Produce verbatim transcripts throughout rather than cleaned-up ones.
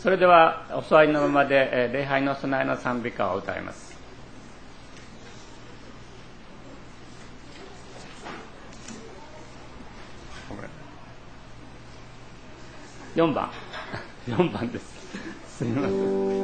それではお座りのままで礼拝の備えの賛美歌を歌います。よんばんよんばんです。すみません。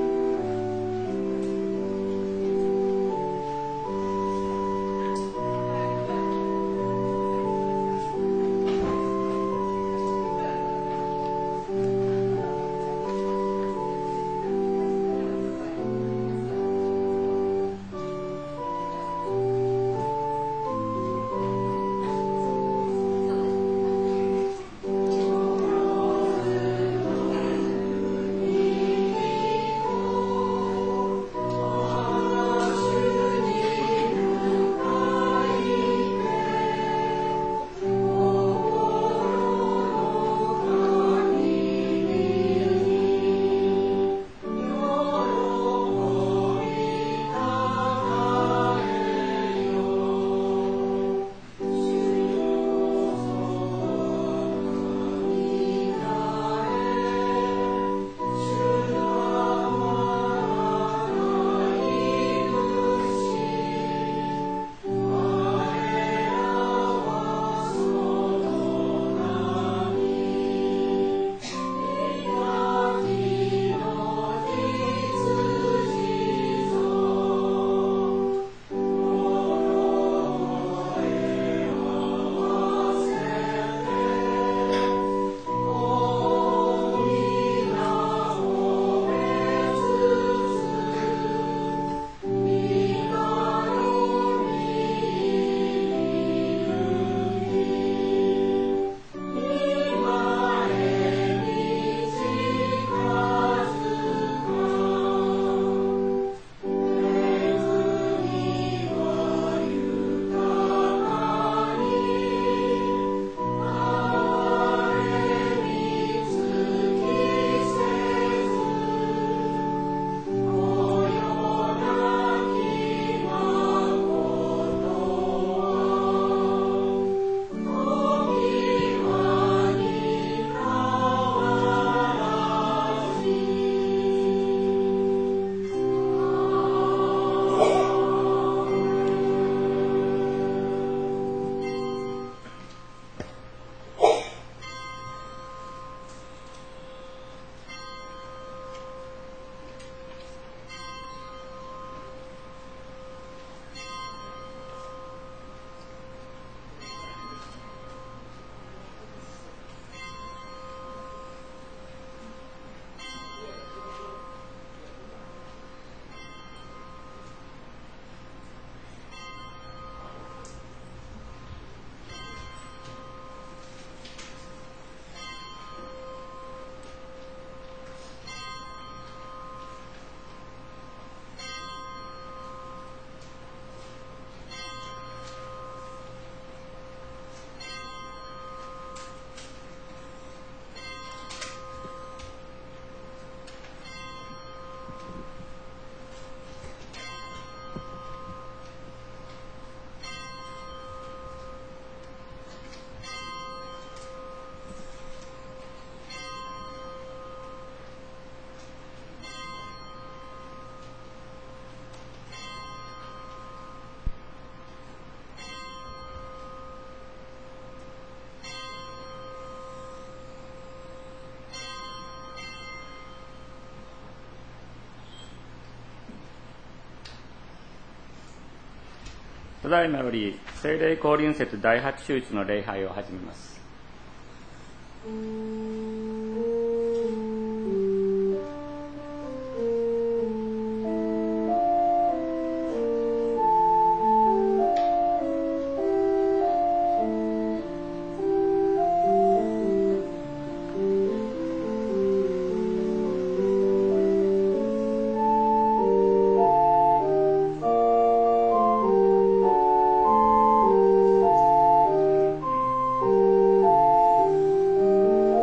ただいまより聖霊降臨節第八周日の礼拝を始めます。 「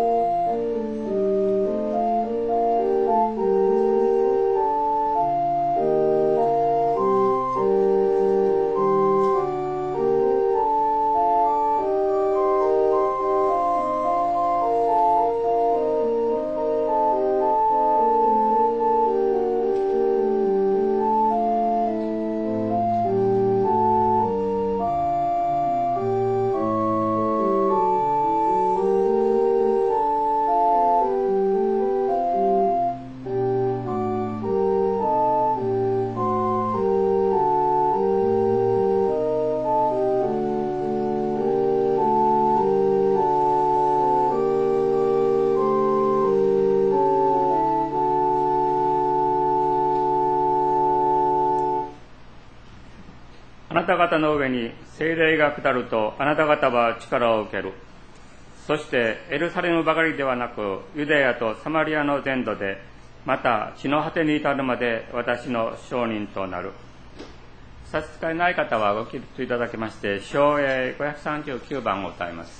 なた方の上に聖霊が下ると、あなた方は力を受ける。そしてエルサレムばかりではなく、ユダヤとサマリアの全土で、また地の果てに至るまで私の証人となる。差し支えない方はご起立いただきまして、唱詠ごひゃくさんじゅうきゅうばんを歌います。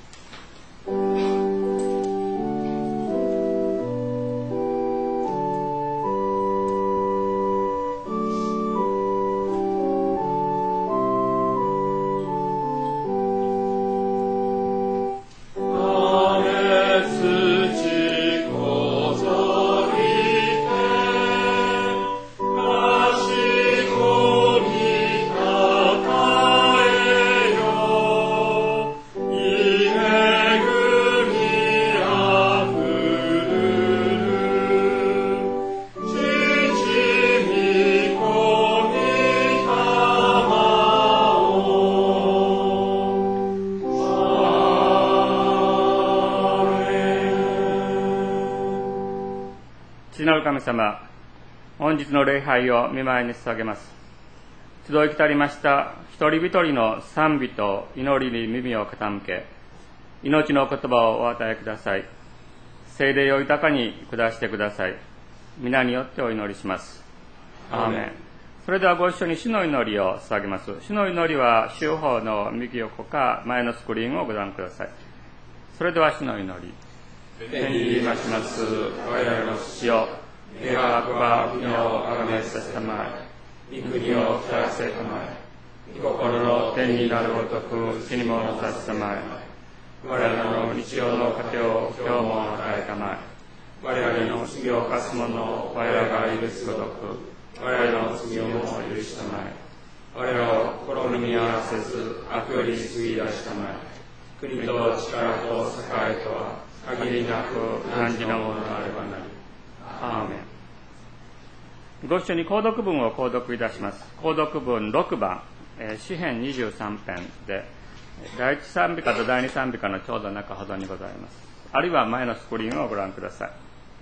神様、本日の礼拝を御前に捧げます。集い来たりました一人一人の賛美と祈りに耳を傾け、命の言葉をお与えください。聖霊を豊かに下してください。皆によってお祈りします。アーメン。それではご一緒に主の祈りを捧げます。主の祈りは週報の右横か前のスクリーンをご覧ください。それでは主の祈り。天に言いまします我々の父よ、願わくば御名をあがめさせたまえ、御国を来らせたまえ、御心の天になるごとく地にもなさせたまえ、我々の日曜の糧を今日も与えたまえ、我々の罪を犯す者を我らが許すごとく我々の罪をも許したまえ、我らを試みに合わせず悪より救い出したまえ、国と力と栄とは限りなく汝のものであればなり。アーメン。ご一緒に購読文を購読いたします。購読文ろくばん、えー、詩編にじゅうさん編で、第一賛美歌と第二賛美歌のちょうど中ほどにございます。あるいは前のスクリーンをご覧ください。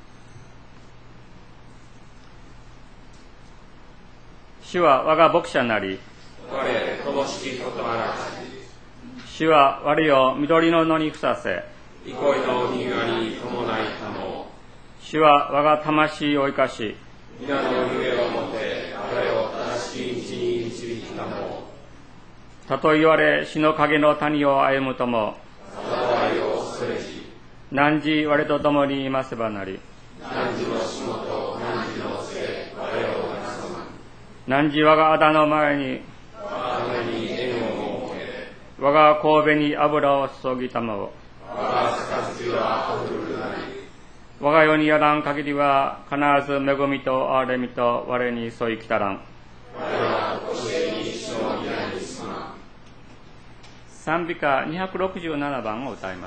主は我が牧者なり、我乏しきことあらし。主は我を緑の野にふさせ、憩いのにがり伴いたも。主は我が魂を生かし、皆の夢をもて我を正しい道に導きたも。たとえ言われ死の影の谷を歩むとも、災いを恐れじ。汝我と共にいますばなり。汝の仕事、汝のせ我をなさま。汝我が仇の前に、我がに縁を設け、我が神戸に油を注ぎたも。我が杯はあふるなり。我が世にやらん限りは必ず恵みと憐れみと我に添いきたらん。我は腰に主の宮に住まん。賛美歌にひゃくろくじゅうななばんを歌います。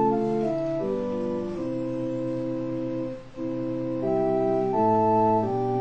「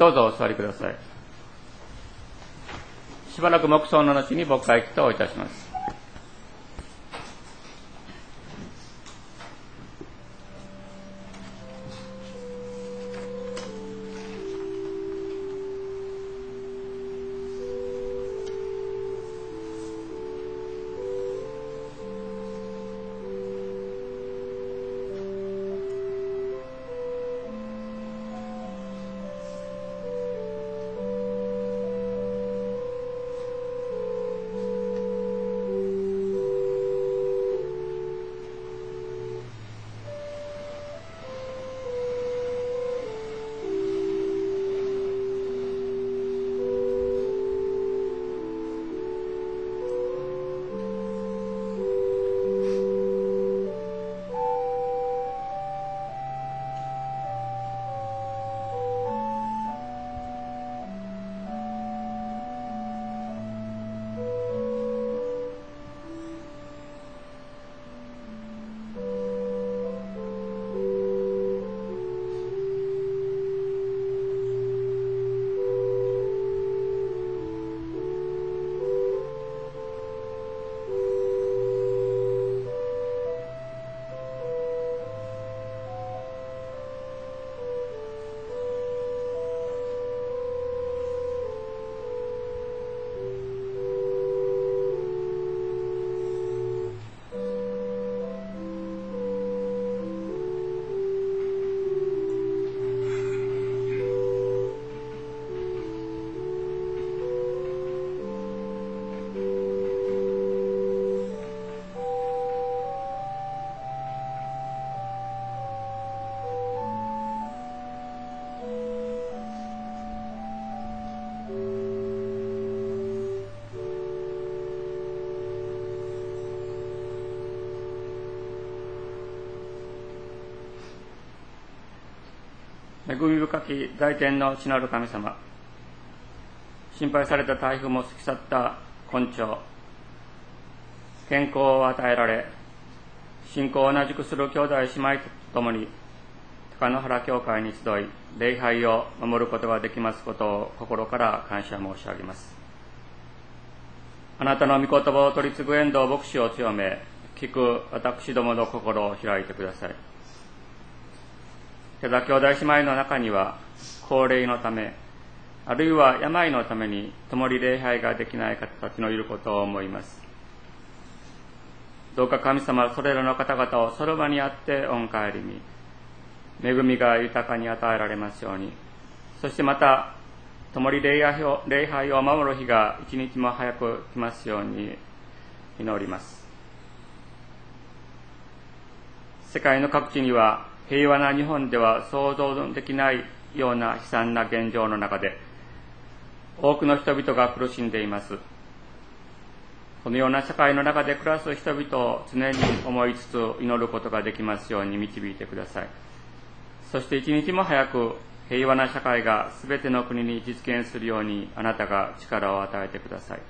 どうぞお座りください。しばらく黙想の後に牧会祈祷をいたします。恵み深き大天の地なる神様、心配された台風も過ぎ去った今朝、健康を与えられ、信仰を同じくする兄弟姉妹と共に高野原教会に集い、礼拝を守ることができますことを心から感謝申し上げます。あなたの御言葉を取り継ぐ遠藤牧師を強め、聞く私どもの心を開いてください。ただ兄弟姉妹の中には高齢のため、あるいは病のために共に礼拝ができない方たちのいることを思います。どうか神様はそれらの方々をその場にあって御帰りに恵みが豊かに与えられますように、そしてまた共に礼拝を、礼拝を守る日が一日も早く来ますように祈ります。世界の各地には平和な日本では想像できないような悲惨な現状の中で多くの人々が苦しんでいます。このような社会の中で暮らす人々を常に思いつつ祈ることができますように導いてください。そして一日も早く平和な社会がすべての国に実現するようにあなたが力を与えてください。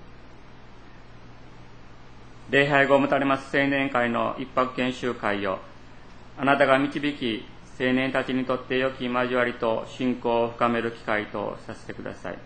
礼拝後を持たれます青年会の一泊研修会をあなたが導き、青年たちにとって良き交わりと信仰を深める機会とさせてください。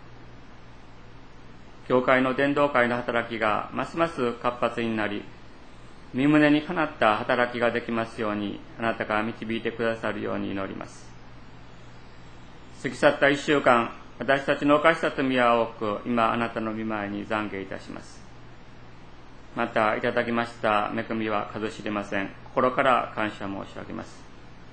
教会の伝道会の働きがますます活発になり、身胸にかなった働きができますように、あなたが導いてくださるように祈ります。過ぎ去った一週間、私たちの犯した罪は多く、今あなたの御前に懺悔いたします。またいただきました恵みは数知れません。心から感謝申し上げます。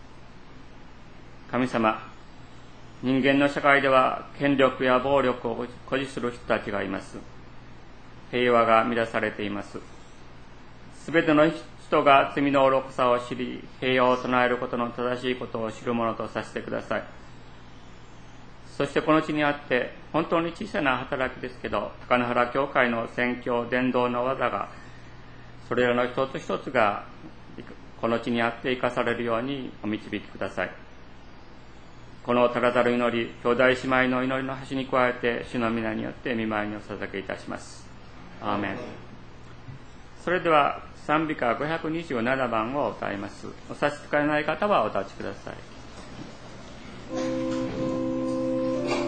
神様、人間の社会では権力や暴力を誇示する人たちがいます。平和が乱されています。すべての人が罪の愚かさを知り、平和を唱えることの正しいことを知るものとさせてください。そしてこの地にあって本当に小さな働きですけど、高野原教会の宣教伝道の技が、それらの一つ一つがこの地にあって生かされるようにお導きください。このただざる祈り、兄弟姉妹の祈りの端に加えて主の皆によって御前にお捧げいたします。アーメン。それでは賛美歌ごひゃくにじゅうななばんを歌います。お差し支えない方はお立ちください。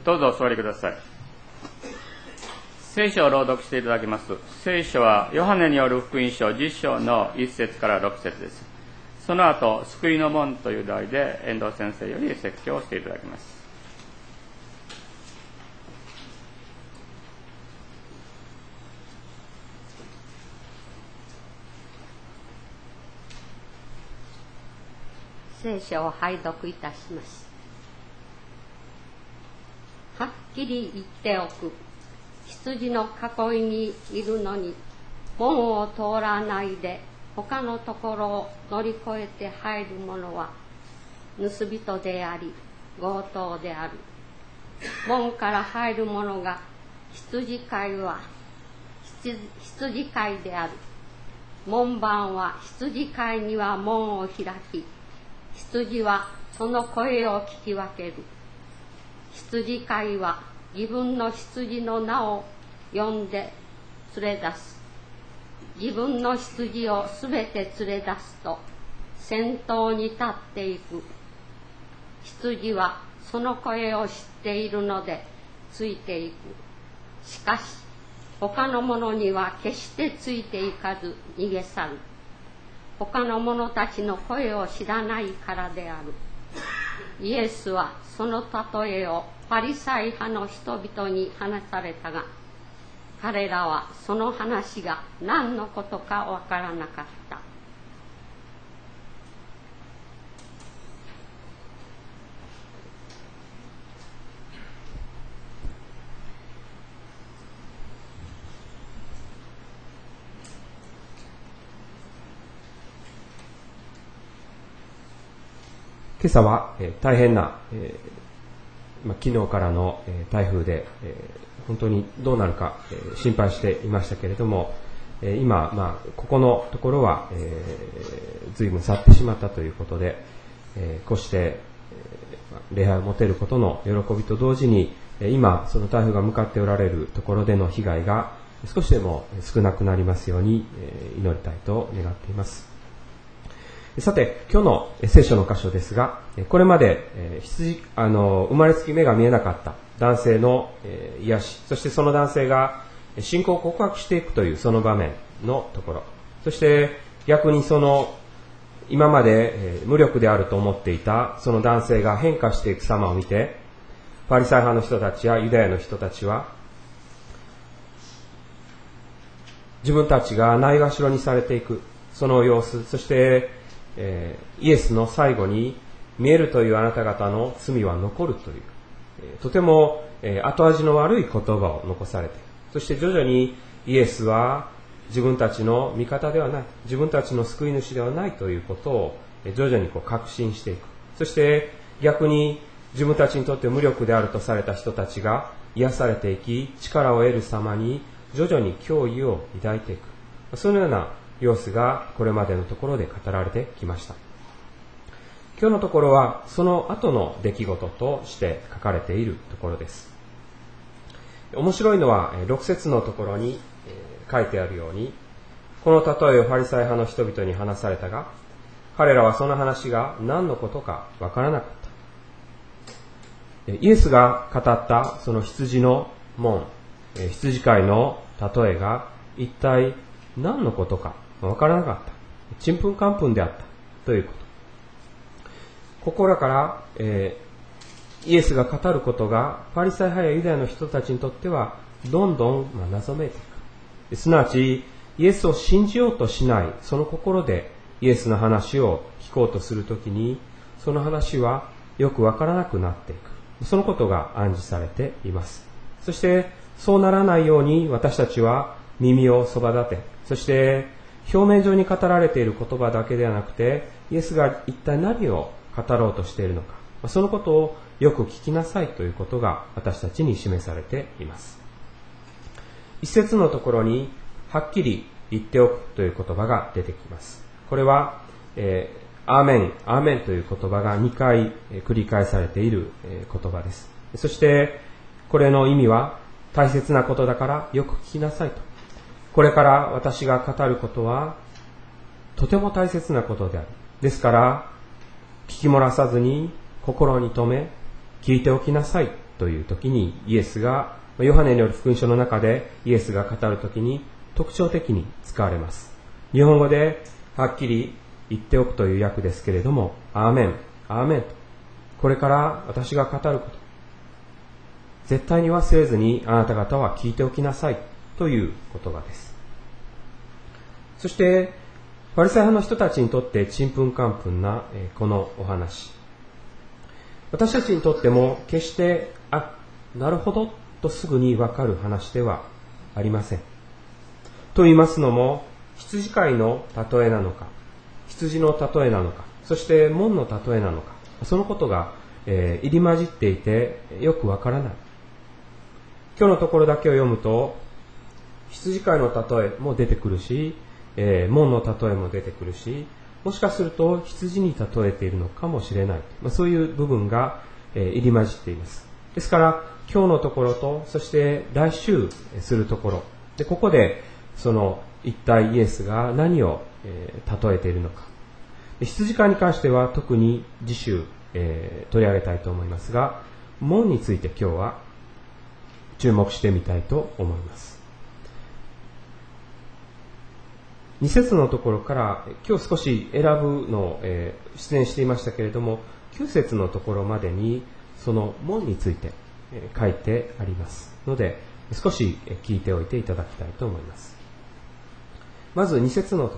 どうぞお座りください。聖書を朗読していただきます。聖書はヨハネによる福音書じゅっ章のいち節からろく節です。その後、救いの門という題で遠藤先生より説教をしていただきます。 聖書を拝読いたします。はっきり言っておく。羊の囲いにいるのに門を通らないで他のところを乗り越えて入る者は盗人であり強盗である。門から入る者が羊飼いは羊飼いである。門番は羊飼いには門を開き、羊はその声を聞き分ける。羊飼いは自分の羊の名を呼んで連れ出す。自分の羊をすべて連れ出すと先頭に立っていく。羊はその声を知っているのでついていく。しかし他の者には決してついていかず逃げ去る。他の者たちの声を知らないからである。イエスはその例えをパリサイ派の人々に話されたが、彼らはその話が何のことかわからなかった。 今朝は、えー、大変な、えーまあ、昨日からの、えー、台風で、えー、本当にどうなるか、えー、心配していましたけれども、えー、今、まあ、ここのところは、えー、随分去ってしまったということで、えー、こうして、えー、礼拝を持てることの喜びと同時に、えー、今その台風が向かっておられるところでの被害が少しでも少なくなりますように、えー、祈りたいと願っています。さて、今日の聖書の箇所ですが、これまで、えー、羊あの生まれつき目が見えなかった男性の、えー、癒し、そしてその男性が信仰を告白していくというその場面のところ、そして逆にその今まで、えー、無力であると思っていたその男性が変化していく様を見て、パリサイ派の人たちやユダヤの人たちは自分たちがないがしろにされていくその様子、そしてえー、イエスの最後に見えるというあなた方の罪は残るという、えー、とても、えー、後味の悪い言葉を残されて、そして徐々にイエスは自分たちの味方ではない、自分たちの救い主ではないということを、えー、徐々にこう確信していく。そして逆に自分たちにとって無力であるとされた人たちが癒されていき、力を得る様に徐々に脅威を抱いていく、そのような様子がこれまでのところで語られてきました。今日のところはその後の出来事として書かれているところです。面白いのはろく節のところに書いてあるように、この例えをファリサイ派の人々に話されたが、彼らはその話が何のことかわからなかった。イエスが語ったその羊の門、羊飼いの例えが一体何のことかわからなかった。ちんぷんかんぷんであったということ。ここらから、えー、イエスが語ることがパリサイ派やユダヤの人たちにとってはどんどん、まあ、謎めいていく。すなわちイエスを信じようとしないその心でイエスの話を聞こうとするときに、その話はよくわからなくなっていく。そのことが暗示されています。そしてそうならないように私たちは耳をそば立て、そして表面上に語られている言葉だけではなくて、イエスが一体何を語ろうとしているのか、そのことをよく聞きなさいということが私たちに示されています。一節のところにはっきり言っておくという言葉が出てきます。これは、えー、アーメン、アーメンという言葉がにかい繰り返されている言葉です。そしてこれの意味は、大切なことだからよく聞きなさいと。これから私が語ることはとても大切なことである。ですから聞き漏らさずに心に留め聞いておきなさいという時にイエスが、ヨハネによる福音書の中でイエスが語る時に特徴的に使われます。日本語ではっきり言っておくという訳ですけれども、アーメン、アーメンと、これから私が語ること、絶対に忘れずにあなた方は聞いておきなさいという言葉です。そして、ファリサイ派の人たちにとってちんぷんかんぷんなこのお話。私たちにとっても決して、あ、なるほどとすぐにわかる話ではありません。と言いますのも、羊飼いの例えなのか、羊の例えなのか、そして門の例えなのか、そのことが、えー、入り混じっていてよくわからない。今日のところだけを読むと、羊飼いの例えも出てくるし、えー、門の例えも出てくるし、もしかすると羊に例えているのかもしれない。まあ、そういう部分が、えー、入り混じっています。ですから、今日のところと、そして来週するところ、でここでその一体イエスが何を、えー、例えているのか。羊飼いに関しては特に次週、えー、取り上げたいと思いますが、門について今日は注目してみたいと思います。に節のところから今日少し選ぶのを、えー、出演していましたけれども、きゅう節のところまでにその門について、えー、書いてありますので、少し聞いておいていただきたいと思います。まずに節のところ、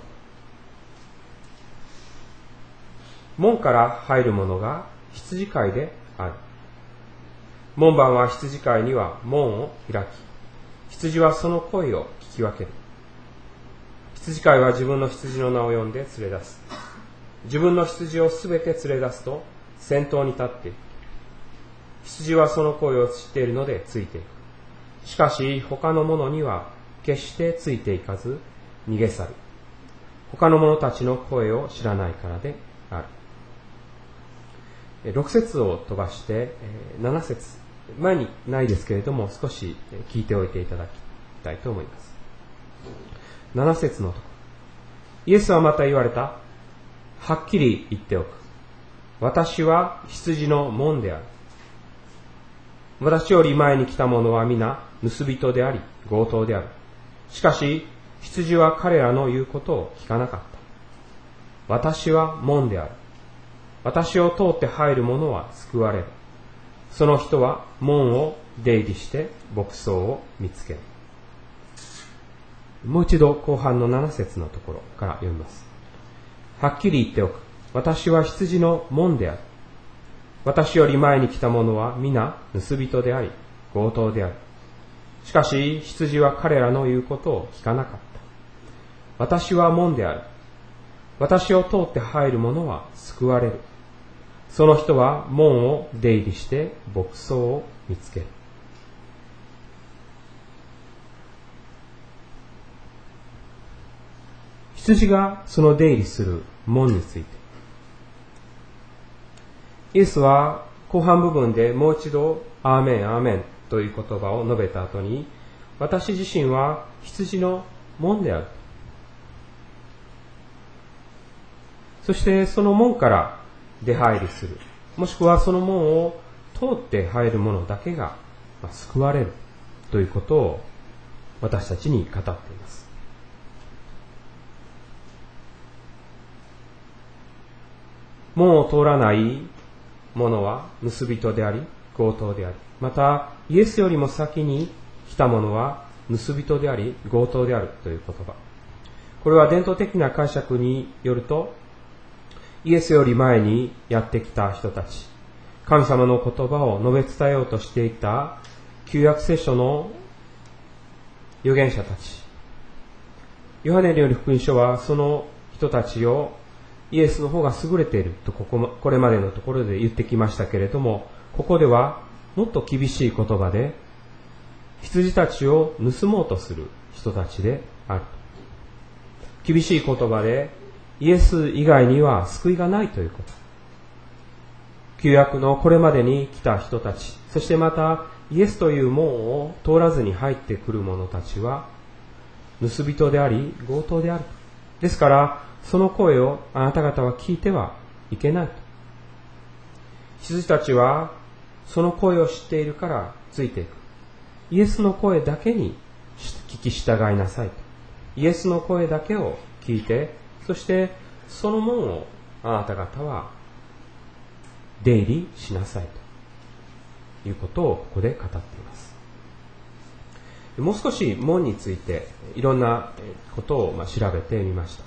門から入る者が羊飼いである。門番は羊飼いには門を開き、羊はその声を聞き分ける。羊飼いは自分の羊の名を呼んで連れ出す。自分の羊をすべて連れ出すと先頭に立っていく。羊はその声を知っているのでついていく。しかし他の者には決してついていかず逃げ去る。他の者たちの声を知らないからである。ろく節を飛ばしてなな節、前にないですけれども少し聞いておいていただきたいと思います。なな節のところ、イエスはまた言われた。はっきり言っておく。私は羊の門である。私より前に来た者は皆盗人であり強盗である。しかし羊は彼らの言うことを聞かなかった。私は門である。私を通って入る者は救われる。その人は門を出入りして牧草を見つける。もう一度後半のなな節のところから読みます。はっきり言っておく。私は羊の門である。私より前に来た者は皆盗人であり強盗である。しかし羊は彼らの言うことを聞かなかった。私は門である。私を通って入る者は救われる。その人は門を出入りして牧草を見つける。羊がその出入りする門について、イエスは後半部分でもう一度アーメンアーメンという言葉を述べた後に、私自身は羊の門である。そしてその門から出入りする、もしくはその門を通って入る者だけが救われるということを私たちに語っています。門を通らない者は盗人であり強盗であり、またイエスよりも先に来た者は盗人であり強盗であるという言葉、これは伝統的な解釈によると、イエスより前にやってきた人たち、神様の言葉を述べ伝えようとしていた旧約聖書の預言者たち、ヨハネによる福音書はその人たちをイエスの方が優れているとここ、これまでのところで言ってきましたけれども、ここではもっと厳しい言葉で羊たちを盗もうとする人たちである。厳しい言葉でイエス以外には救いがないということ。旧約のこれまでに来た人たち、そしてまたイエスという門を通らずに入ってくる者たちは盗人であり強盗である。ですからその声をあなた方は聞いてはいけない。羊たちはその声を知っているからついていく。イエスの声だけに聞き従いなさいと。イエスの声だけを聞いて、そしてその門をあなた方は出入りしなさいということをここで語っています。もう少し門についていろんなことをまあ調べてみました。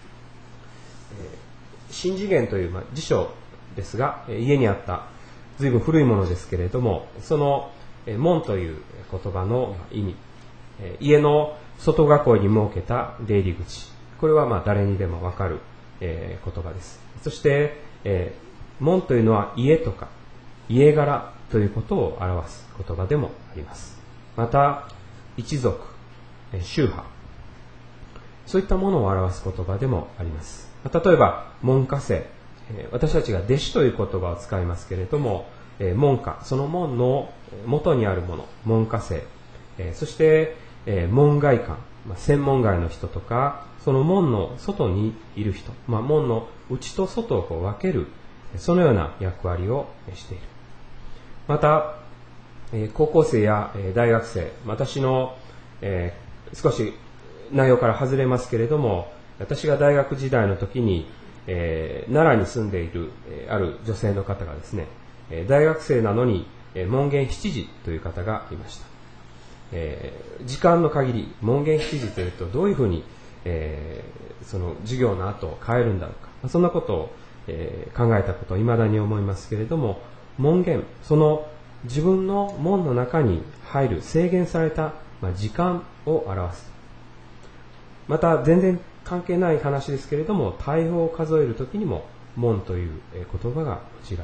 新次元というまあ辞書ですが、家にあった随分古いものですけれども、その門という言葉の意味、家の外囲いに設けた出入り口、これはまあ誰にでもわかる言葉です。そして門というのは家とか家柄ということを表す言葉でもあります。また一族、宗派、そういったものを表す言葉でもあります。例えば門下生、私たちが弟子という言葉を使いますけれども、門下、その門の元にあるもの、門下生、そして門外漢、専門外の人とか、その門の外にいる人、まあ、門の内と外をこう分ける、そのような役割をしている。また高校生や大学生、私の、えー、少し内容から外れますけれども、私が大学時代の時に、えー、奈良に住んでいる、えー、ある女性の方がですね、えー、大学生なのに、えー、門限しちじという方がいました。えー、時間の限り門限しちじというとどういうふうに、えー、その授業の後を変えるんだろうか、まあ、そんなことを、えー、考えたことを未だに思いますけれども、門限、その自分の門の中に入る制限された、まあ、時間を表す。また全然関係ない話ですけれども、大砲を数えるときにも門という言葉が用いられています。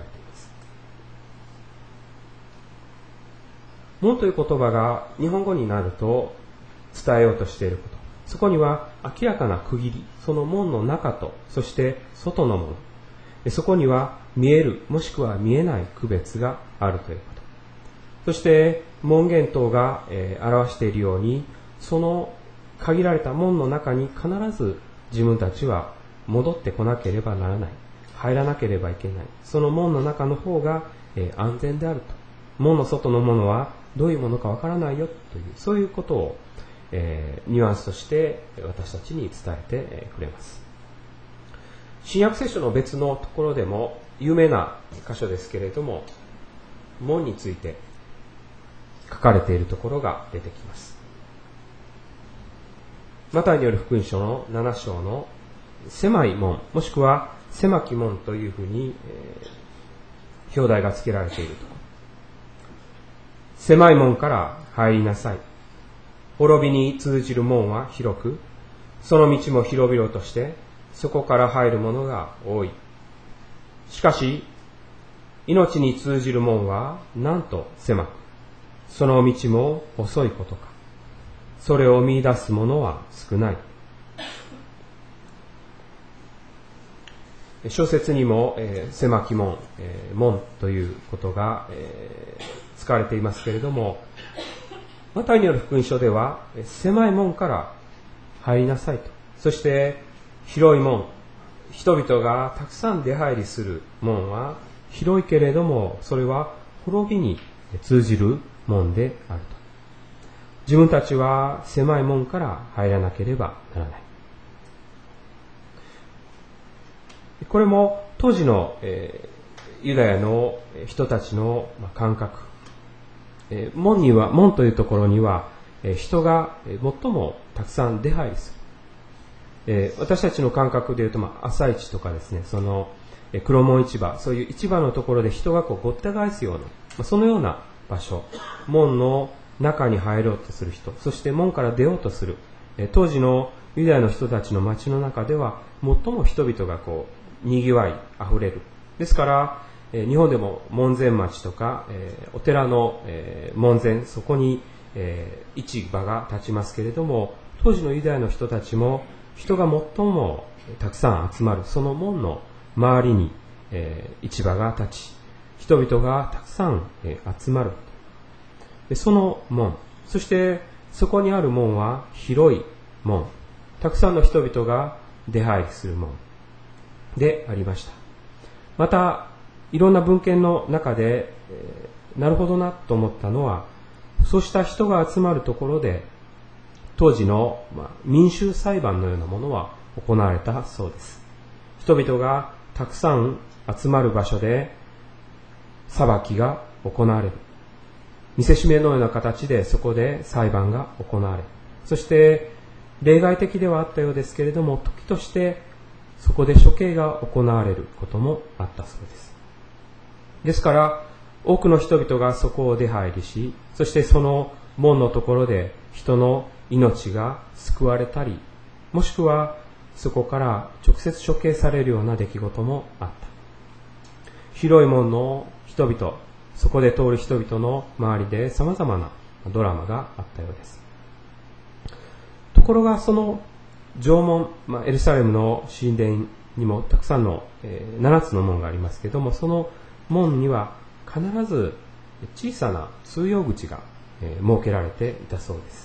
門という言葉が日本語になると伝えようとしていること、そこには明らかな区切り、その門の中とそして外のもの、そこには見えるもしくは見えない区別があるということ、そして門限等が、えー、表しているように、その限られた門の中に必ず自分たちは戻ってこなければならない、入らなければいけない、その門の中の方が、えー、安全であると、門の外のものはどういうものかわからないよという、そういうことを、えー、ニュアンスとして私たちに伝えてくれます。新約聖書の別のところでも有名な箇所ですけれども、門について書かれているところが出てきます。マタイによる福音書のなな章の狭い門、もしくは狭き門というふうに、えー、表題が付けられているところ。狭い門から入りなさい。滅びに通じる門は広く、その道も広々として、そこから入る者が多い。しかし、命に通じる門はなんと狭く、その道も細いことか。それを見出す者は少ない。小説にも、えー、狭き門、えー、門ということが、えー、使われていますけれども、マタイによる福音書では狭い門から入りなさいと、そして広い門、人々がたくさん出入りする門は広いけれども、それは滅びに通じる門であると。自分たちは狭い門から入らなければならない。これも当時の、えー、ユダヤの人たちの感覚、えー、門には、門というところには、えー、人が最もたくさん出入りする。えー、私たちの感覚でいうと、まあ、朝市とかですね、その、えー、黒門市場、そういう市場のところで人がこうごった返すような、まあ、そのような場所、門の中に入ろうとする人、そして門から出ようとする、えー、当時のユダヤの人たちの街の中では最も人々がこうにぎわいあふれる。ですから、えー、日本でも門前町とか、えー、お寺の、えー、門前、そこに、えー、市場が立ちますけれども、当時のユダヤの人たちも人が最もたくさん集まるその門の周りに、えー、市場が立ち、人々がたくさん、えー、集まる。でその門、そしてそこにある門は広い門、たくさんの人々が出入りする門でありました。またいろんな文献の中で、えなるほどなと思ったのは、そうした人が集まるところで、当時の、まあ、民衆裁判のようなものは行われたそうです。人々がたくさん集まる場所で裁きが行われる。見せしめのような形でそこで裁判が行われる。そして例外的ではあったようですけれども、時としてそこで処刑が行われることもあったそうです。ですから多くの人々がそこを出入りし、そしてその門のところで人の命が救われたり、もしくはそこから直接処刑されるような出来事もあった。広い門の人々、そこで通る人々の周りで様々なドラマがあったようです。ところがその城門、まあ、エルサレムの神殿にもたくさんの、えー、ななつの門がありますけれども、その門には必ず小さな通用口が、えー、設けられていたそうです。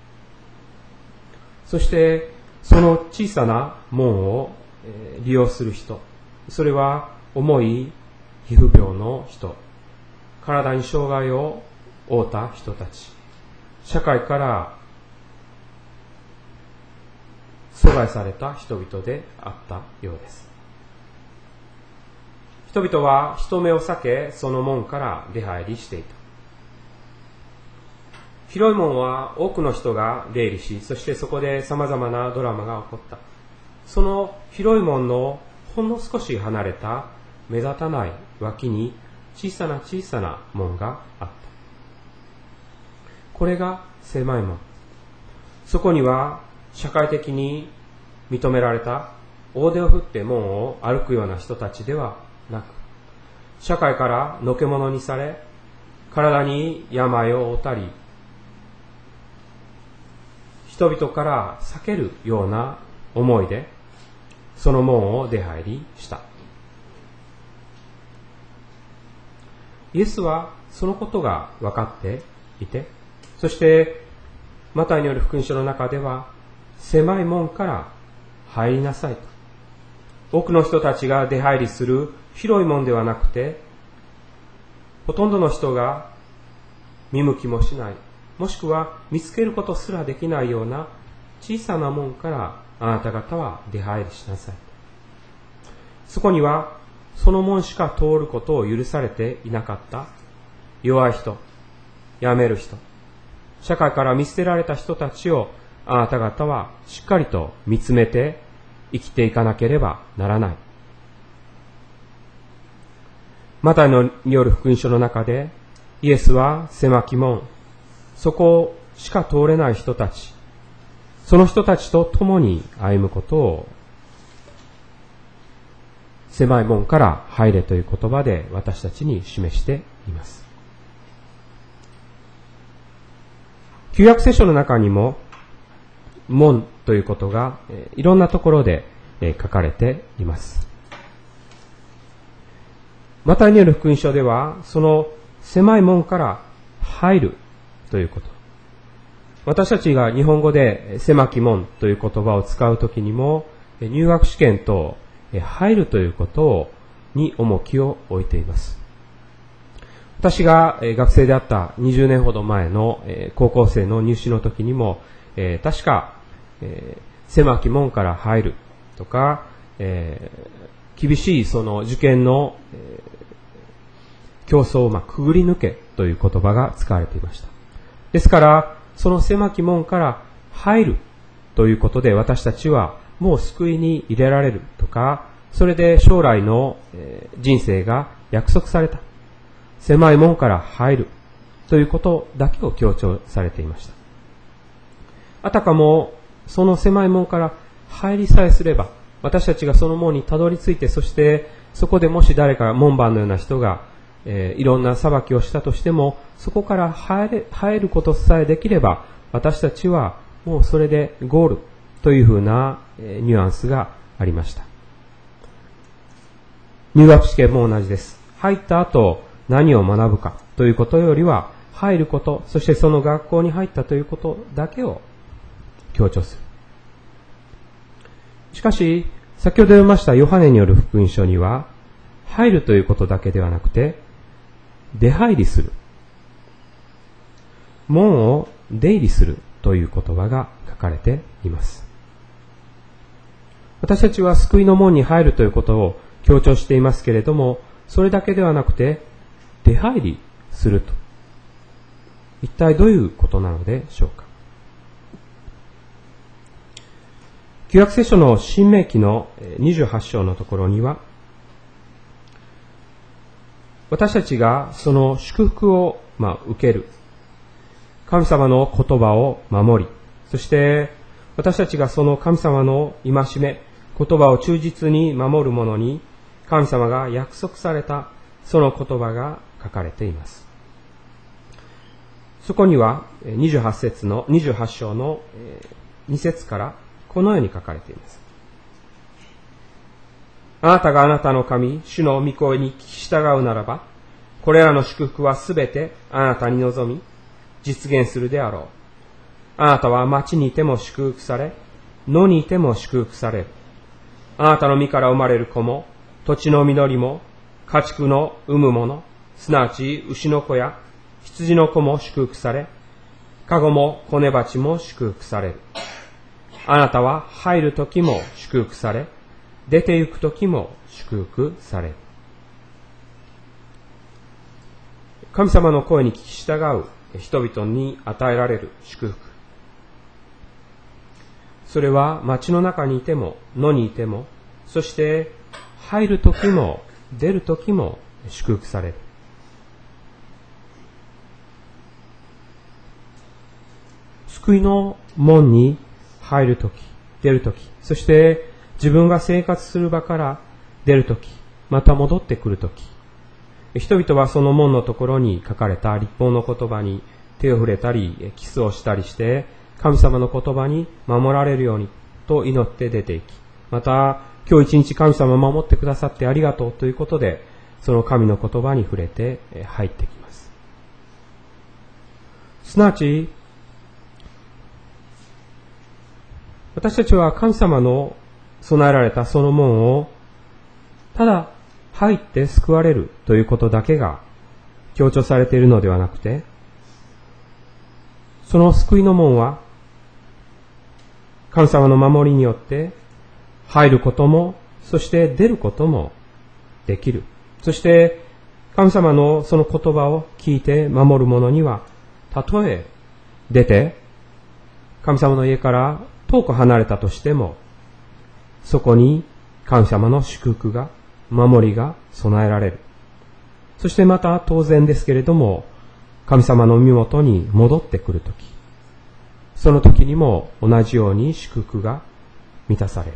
そしてその小さな門を、えー、利用する人、それは重い皮膚病の人、体に障害を負った人たち、社会から阻害された人々であったようです。人々は人目を避け、その門から出入りしていた。広い門は多くの人が出入りし、そしてそこで様々なドラマが起こった。その広い門のほんの少し離れた目立たない脇に小さな小さな門があった。これが狭い門。そこには社会的に認められた大手を振って門を歩くような人たちではなく、社会からのけ者にされ、体に病を負ったり、人々から避けるような思いでその門を出入りした。イエスはそのことが分かっていて、そしてマタイによる福音書の中では、狭い門から入りなさいと。多くの人たちが出入りする広い門ではなくて、ほとんどの人が見向きもしない、もしくは見つけることすらできないような小さな門からあなた方は出入りしなさい。そこにはその門しか通ることを許されていなかった弱い人、病める人、社会から見捨てられた人たちをあなた方はしっかりと見つめて生きていかなければならない。マタイによる福音書の中で、イエスは狭き門、そこしか通れない人たち、その人たちと共に歩むことを、狭い門から入れという言葉で私たちに示しています。旧約聖書の中にも門ということがいろんなところで書かれています。マタイによる福音書では、その狭い門から入るということ。私たちが日本語で狭き門という言葉を使うときにも、入学試験と入るということをに重きを置いています。私が学生であったにじゅうねんほど前の高校生の入試の時にも、確か狭き門から入るとか、厳しいその受験の競争をまあくぐり抜けという言葉が使われていました。ですから、その狭き門から入るということで、私たちはもう救いに入れられるとか、それで将来の人生が約束された。狭い門から入るということだけを強調されていました。あたかもその狭い門から入りさえすれば、私たちがその門にたどり着いて、そしてそこでもし誰か門番のような人が、えー、いろんな裁きをしたとしても、そこから入れ、入ることさえできれば、私たちはもうそれでゴールというふうな、えー、ニュアンスがありました。入学試験も同じです。入った後何を学ぶかということよりは、入ること、そしてその学校に入ったということだけを強調する。しかし、先ほど読みましたヨハネによる福音書には、入るということだけではなくて、 出入りする。門を出入りするという言葉が書かれています。私たちは救いの門に入るということを強調していますけれども、それだけではなくて、出入りすると。一体どういうことなのでしょうか。旧約聖書の新明記のにじゅうはち章のところには、私たちがその祝福を、まあ、受ける。神様の言葉を守り、そして私たちがその神様の戒め、言葉を忠実に守る者に、神様が約束されたその言葉が書かれています。そこにはにじゅうはち節のにじゅうはち章のに節からこのように書かれています。あなたがあなたの神、主の御声に聞き従うならば、これらの祝福はすべてあなたに望み、実現するであろう。あなたは町にいても祝福され、野にいても祝福される。あなたの身から生まれる子も、土地の実りも、家畜の産むもの、すなわち牛の子や羊の子も祝福され、籠も子根鉢も祝福される。あなたは入るときも祝福され、出て行くときも祝福される。神様の声に聞き従う人々に与えられる祝福。それは町の中にいても野にいても、そして入るときも出るときも祝福される。救いの門に入るとき、出るとき、そして自分が生活する場から出るとき、また戻ってくるとき、人々はその門のところに書かれた律法の言葉に手を触れたり、キスをしたりして、神様の言葉に守られるようにと祈って出ていき、また今日一日神様を守ってくださってありがとうということで、その神の言葉に触れて入ってきます。すなわち、私たちは神様の備えられたその門をただ入って救われるということだけが強調されているのではなくて、その救いの門は神様の守りによって入ることも、そして出ることもできる。そして神様のその言葉を聞いて守る者には、たとえ出て神様の家から遠く離れたとしても、そこに神様の祝福が、守りが備えられる。そしてまた当然ですけれども、神様の身元に戻ってくるとき、その時にも同じように祝福が満たされ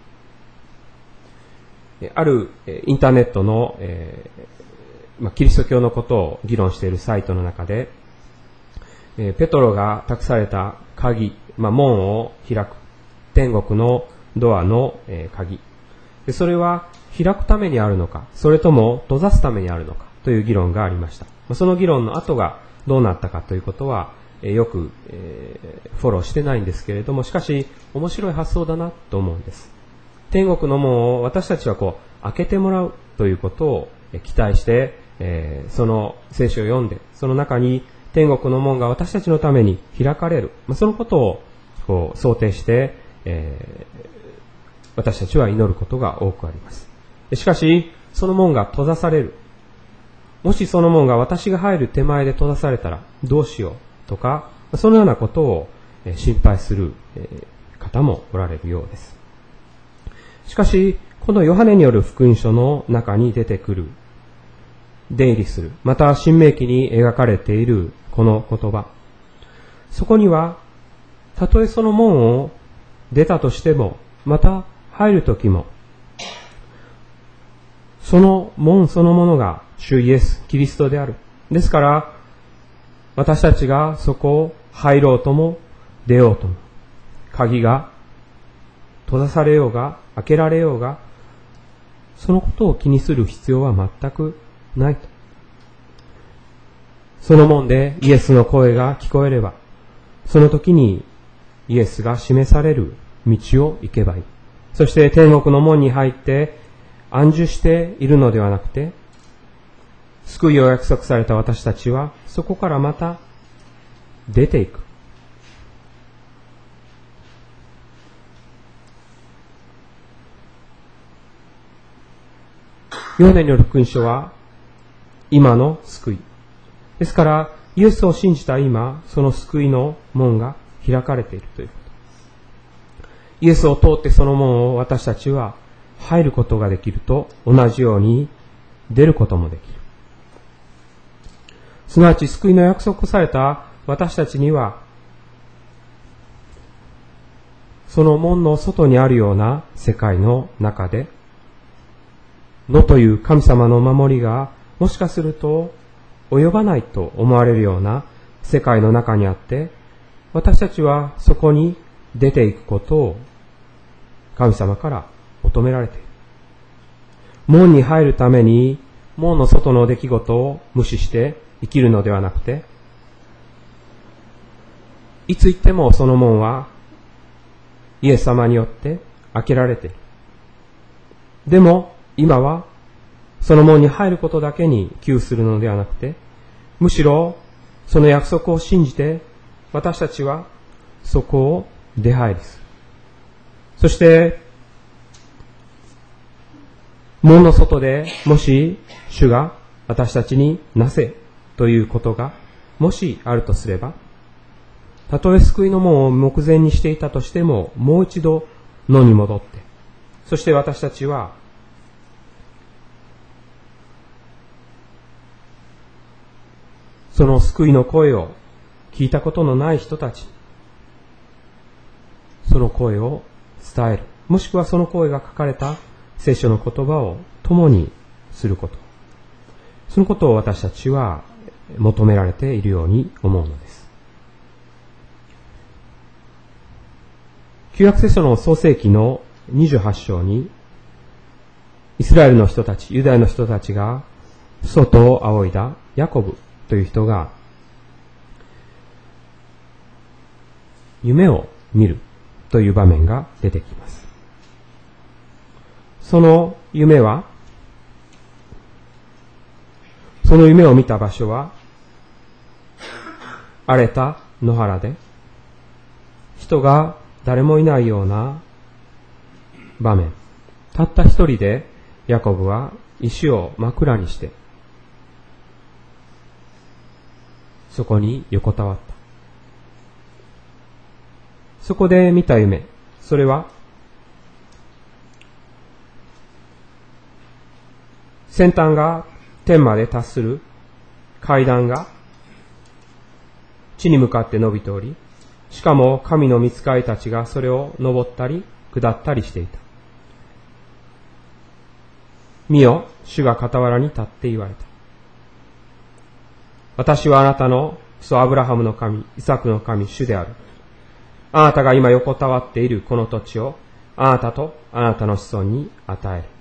る。あるインターネットの、えーまあ、キリスト教のことを議論しているサイトの中で、えー、ペトロが託された鍵、まあ、門を開く天国のドアの、えー、鍵で、それは開くためにあるのか、それとも閉ざすためにあるのかという議論がありました。まあ、その議論の後がどうなったかということは、えー、よく、えー、フォローしてないんですけれども、しかし面白い発想だなと思うんです。天国の門を私たちはこう開けてもらうということを期待して、えー、その聖書を読んで、その中に天国の門が私たちのために開かれる、まあ、そのことをこう想定して、えー、私たちは祈ることが多くあります。しかしその門が閉ざされる、もしその門が私が入る手前で閉ざされたらどうしようとか、そのようなことを心配する方もおられるようです。しかしこのヨハネによる福音書の中に出てくる出入りする、また新明記に描かれているこの言葉、そこにはたとえその門を出たとしても、また入るときも、その門そのものが主イエスキリストである。ですから私たちがそこを入ろうとも出ようとも、鍵が閉ざされようが開けられようが、そのことを気にする必要は全くないと。その門でイエスの声が聞こえれば、その時にイエスが示される道を行けばいい。そして天国の門に入って安住しているのではなくて、 救いを約束された私たちは、そこからまた出ていく。ヨハネによる福音書は、今の救い。ですから、イエスを信じた今、その救いの門が開かれているということ。イエスを通ってその門を私たちは入ることができると同じように出ることもできる。すなわち救いの約束された私たちには、その門の外にあるような世界の中で、野という神様の守りがもしかすると及ばないと思われるような世界の中にあって、私たちはそこに出ていくことを神様から求められている。門に入るために門の外の出来事を無視して生きるのではなくて、いつ行ってもその門はイエス様によって開けられている。でも今はその門に入ることだけに窮するのではなくて、むしろその約束を信じて私たちはそこを出入りする。そして門の外でもし主が私たちになせということがもしあるとすれば、たとえ救いの門を目前にしていたとしても、もう一度野に戻って、そして私たちはその救いの声を聞いたことのない人たち、その声を伝える。もしくはその声が書かれた聖書の言葉を共にすること。そのことを私たちは求められているように思うのです。旧約聖書の創世記のにじゅうはち章に、イスラエルの人たち、ユダヤの人たちが外を仰いだヤコブという人が夢を見るという場面が出てきます。その夢は、その夢を見た場所は荒れた野原で、人が誰もいないような場面。たった一人でヤコブは石を枕にしてそこに横たわった。そこで見た夢、それは先端が天まで達する階段が地に向かって伸びており、しかも神の御使いたちがそれを登ったり下ったりしていた。見よ、主が傍らに立って言われた。私はあなたの父祖アブラハムの神、イサクの神、主である。あなたが今横たわっているこの土地をあなたとあなたの子孫に与える。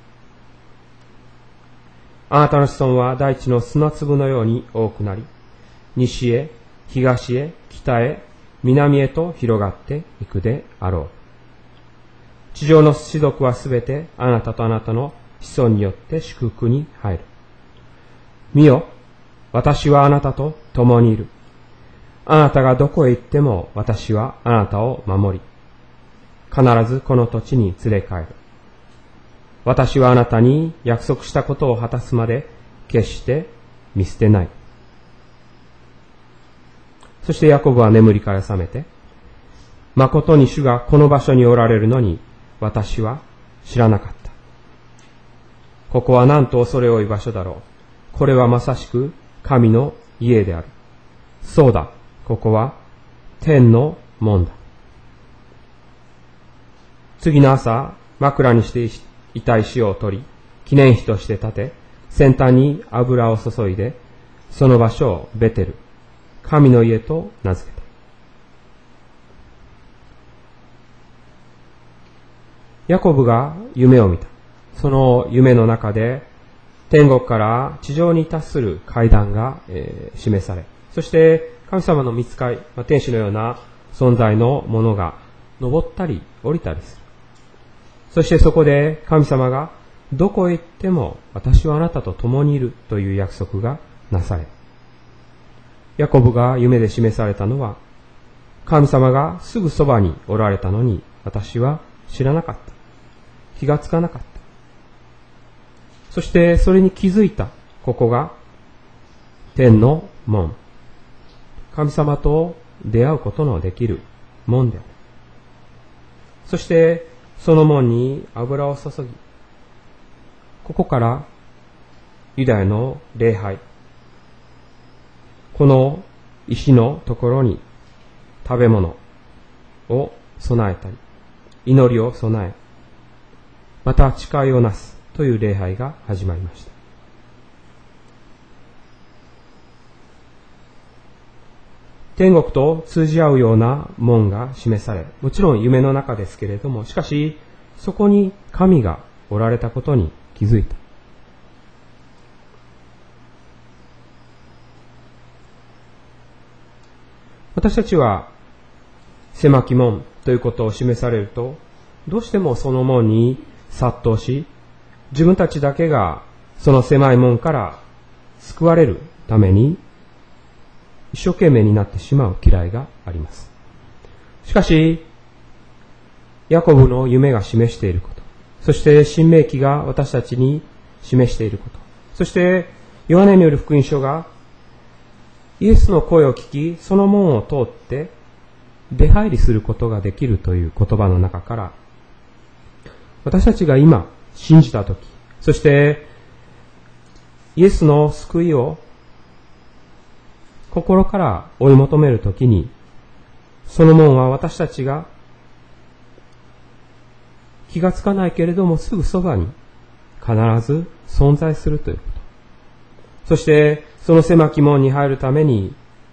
あなたの子孫は大地の砂粒のように多くなり、西へ、東へ、北へ、南へと広がっていくであろう。地上の士族はすべてあなたとあなたの子孫によって祝福に入る。見よ、私はあなたと共にいる。あなたがどこへ行っても私はあなたを守り、必ずこの土地に連れ帰る。私はあなたに約束したことを果たすまで決して見捨てない。そしてヤコブは眠りから覚めて、誠に主がこの場所におられるのに私は知らなかった。ここはなんと恐れ多い場所だろう。これはまさしく神の家である。そうだ、ここは天の門だ。次の朝、枕にしていた石を取り、記念碑として立て、先端に油を注いで、その場所をベテル、神の家と名付けた。ヤコブが夢を見た。その夢の中で、天国から地上に達する階段が、えー、示され、そして神様の御使い、まあ、天使のような存在のものが登ったり降りたりする。そしてそこで神様がどこへ行っても私はあなたと共にいるという約束がなされ、ヤコブが夢で示されたのは、神様がすぐそばにおられたのに私は知らなかった。気がつかなかった。そしてそれに気づいた。ここが天の門。神様と出会うことのできる門である。そしてその門に油を注ぎ、ここからユダヤの礼拝、この石のところに食べ物を備えたり、祈りを備え、また誓いをなすという礼拝が始まりました。天国と通じ合うような門が示され、もちろん夢の中ですけれども、しかしそこに神がおられたことに気づいた。私たちは狭き門ということを示されると、どうしてもその門に殺到し、自分たちだけがその狭い門から救われるために一生懸命になってしまう嫌いがあります。しかし、ヤコブの夢が示していること、そして新明記が私たちに示していること、そしてヨハネによる福音書がイエスの声を聞き、その門を通って出入りすることができるという言葉の中から、私たちが今信じたとき、そしてイエスの救いを心から追い求めるときに、その門は私たちが気がつかないけれどもすぐそばに必ず存在するということ。そしてその狭き門に入るために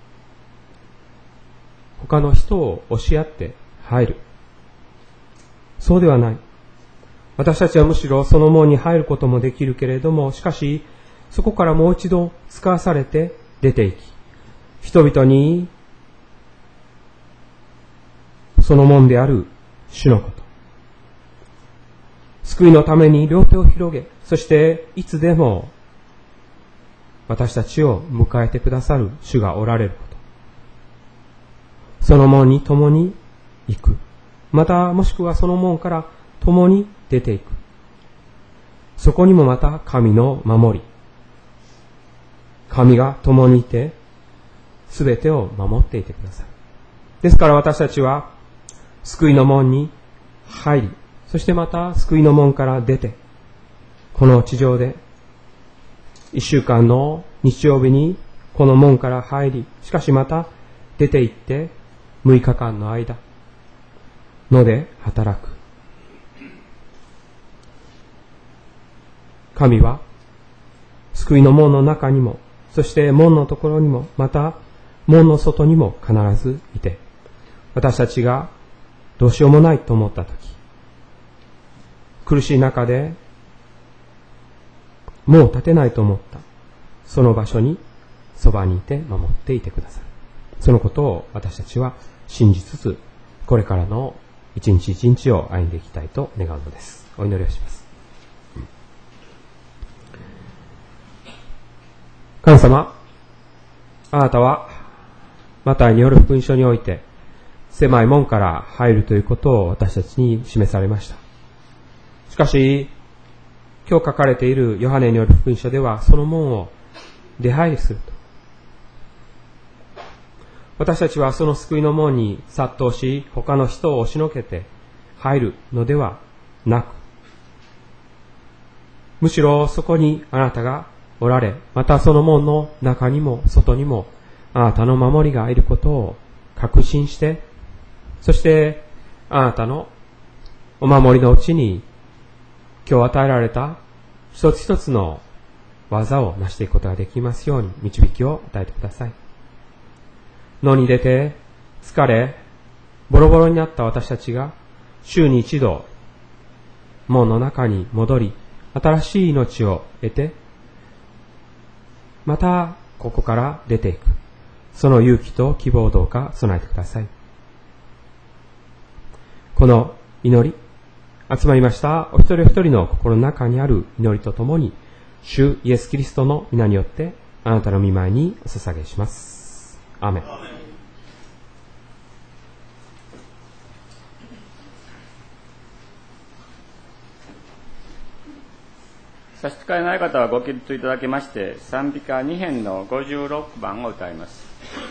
他の人を押し合って入る。そうではない。私たちはむしろその門に入ることもできるけれども、しかしそこからもう一度使わされて出ていき、人々にその門である主のこと、救いのために両手を広げ、そしていつでも私たちを迎えてくださる主がおられること、その門に共に行く、またもしくはその門から共に出ていく、そこにもまた神の守り、神が共にいてすべてを守っていてください。ですから私たちは救いの門に入り、そしてまた救いの門から出て、この地上で一週間の日曜日にこの門から入り、しかしまた出て行って六日間の間ので働く。神は救いの門の中にも、そして門のところにも、また門の外にも必ずいて、私たちがどうしようもないと思ったとき、苦しい中でもう立てないと思ったその場所にそばにいて守っていてくださる。そのことを私たちは信じつつ、これからの一日一日を歩んでいきたいと願うのです。お祈りをします。神様、あなたはマタイによる福音書において狭い門から入るということを私たちに示されました。しかし今日書かれているヨハネによる福音書では、その門を出入りすると、私たちはその救いの門に殺到し、他の人を押しのけて入るのではなく、むしろそこにあなたがおられ、またその門の中にも外にもあなたの守りがいることを確信して、そしてあなたのお守りのうちに今日与えられた一つ一つの技を成していくことができますように導きを与えてください。野に出て疲れボロボロになった私たちが週に一度門の中に戻り、新しい命を得て、またここから出ていく、その勇気と希望をどうか備えてください。この祈り、 集まりましたお一人お一人の心の中にある祈りとともに、主イエス・キリストの皆によってあなたの御前にお捧げします。アーメン。 差し支えない方はご起立いただきまして、賛美歌に編のごじゅうろくばんを歌います。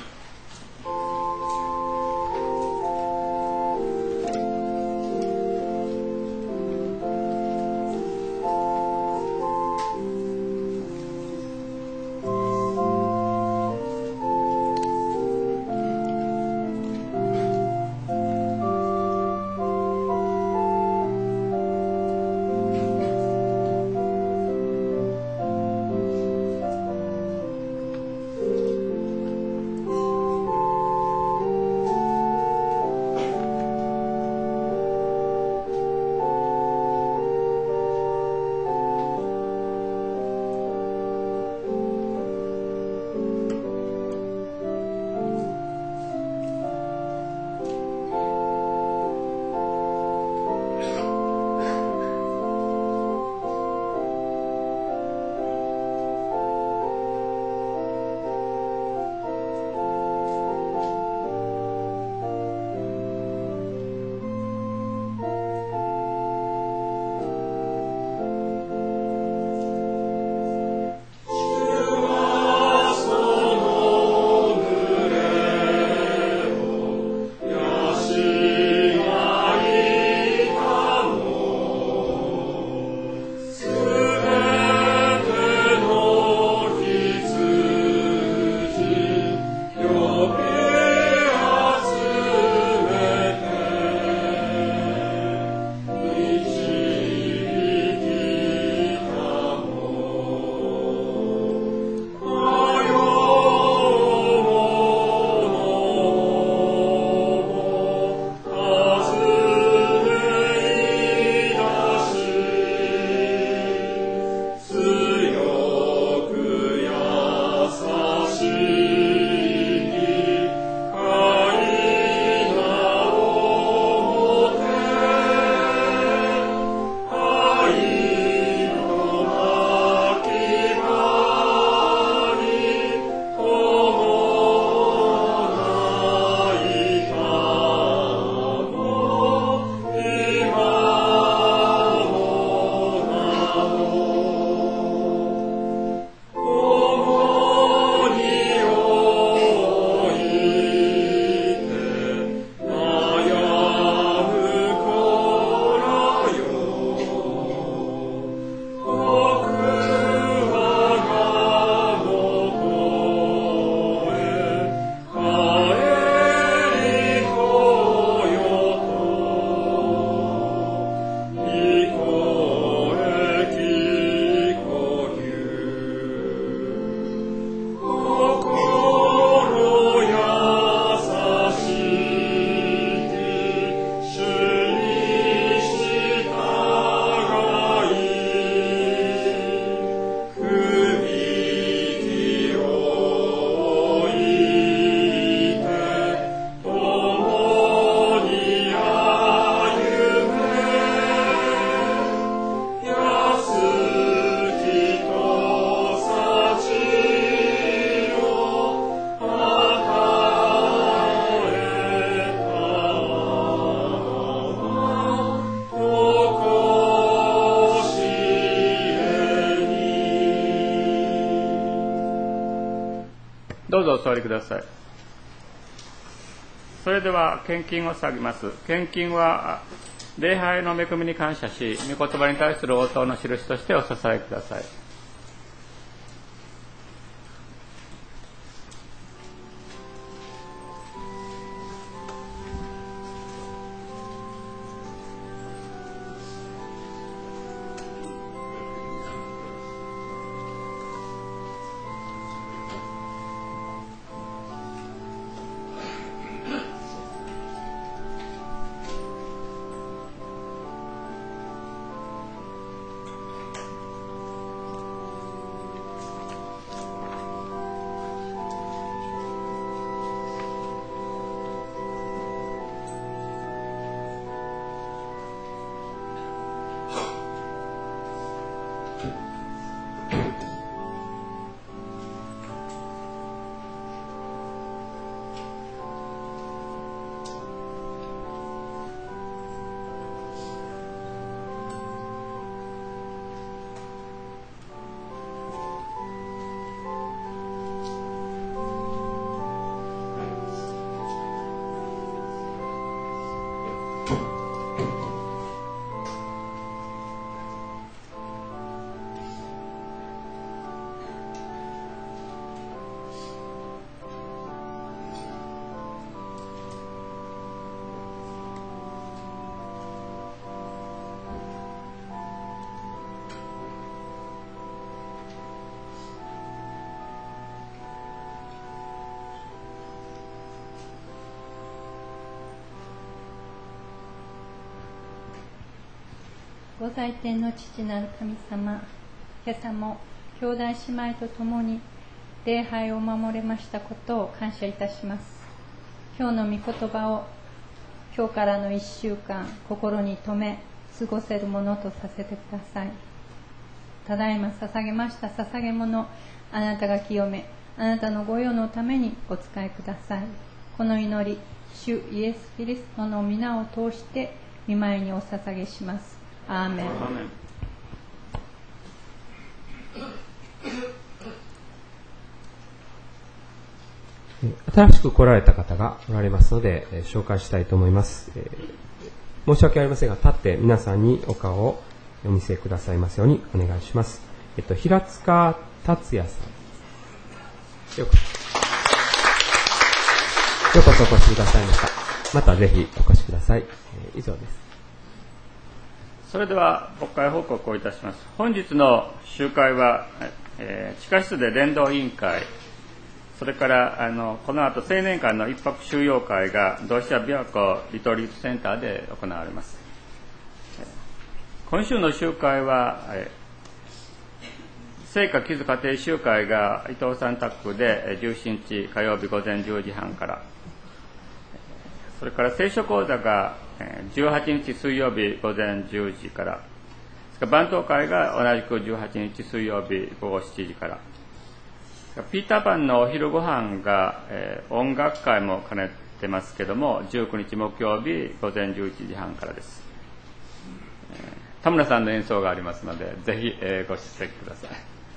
どうぞお座りください。それでは献金を捧げます。献金は礼拝の恵みに感謝し、御言葉に対する応答の印としてお捧げください。 ご在天の父なる神様、今朝も兄弟姉妹と共に礼拝を守れましたことを感謝いたします。今日の御言葉を今日からの一週間心に留め過ごせるものとさせてください。ただいま捧げました捧げ物、あなたが清め、あなたの御用のためにお使いください。この祈り、主イエス・キリストの皆を通して御前にお捧げします。アーメン。 新しく来られた方がおられますので、えー、紹介したいと思います、えー、申し訳ありませんが、立って皆さんにお顔をお見せくださいますようにお願いします。えっと、平塚達也さん、よくようこそお越しくださいました。またぜひお越しください。えー、以上です。 それでは牧会報告をいたします。本日の集会は、えー、地下室で伝道委員会、それからあのこの後青年間の一泊収容会が同志社琵琶湖リトリートセンターで行われます。今週の集会は、えー、聖火寄付家庭集会が伊藤さん宅区でじゅうしちにち火曜日午前じゅうじはんから、それから聖書講座がじゅうはちにち水曜日午前じゅうじから、晩祷会が同じくじゅうはちにち水曜日午後しちじから、ピーターパンのお昼ご飯が、えー、音楽会も兼ねてますけども、じゅうくにち木曜日午前じゅういちじはんからです。えー、田村さんの演奏がありますので、ぜひ、えー、ご出席ください。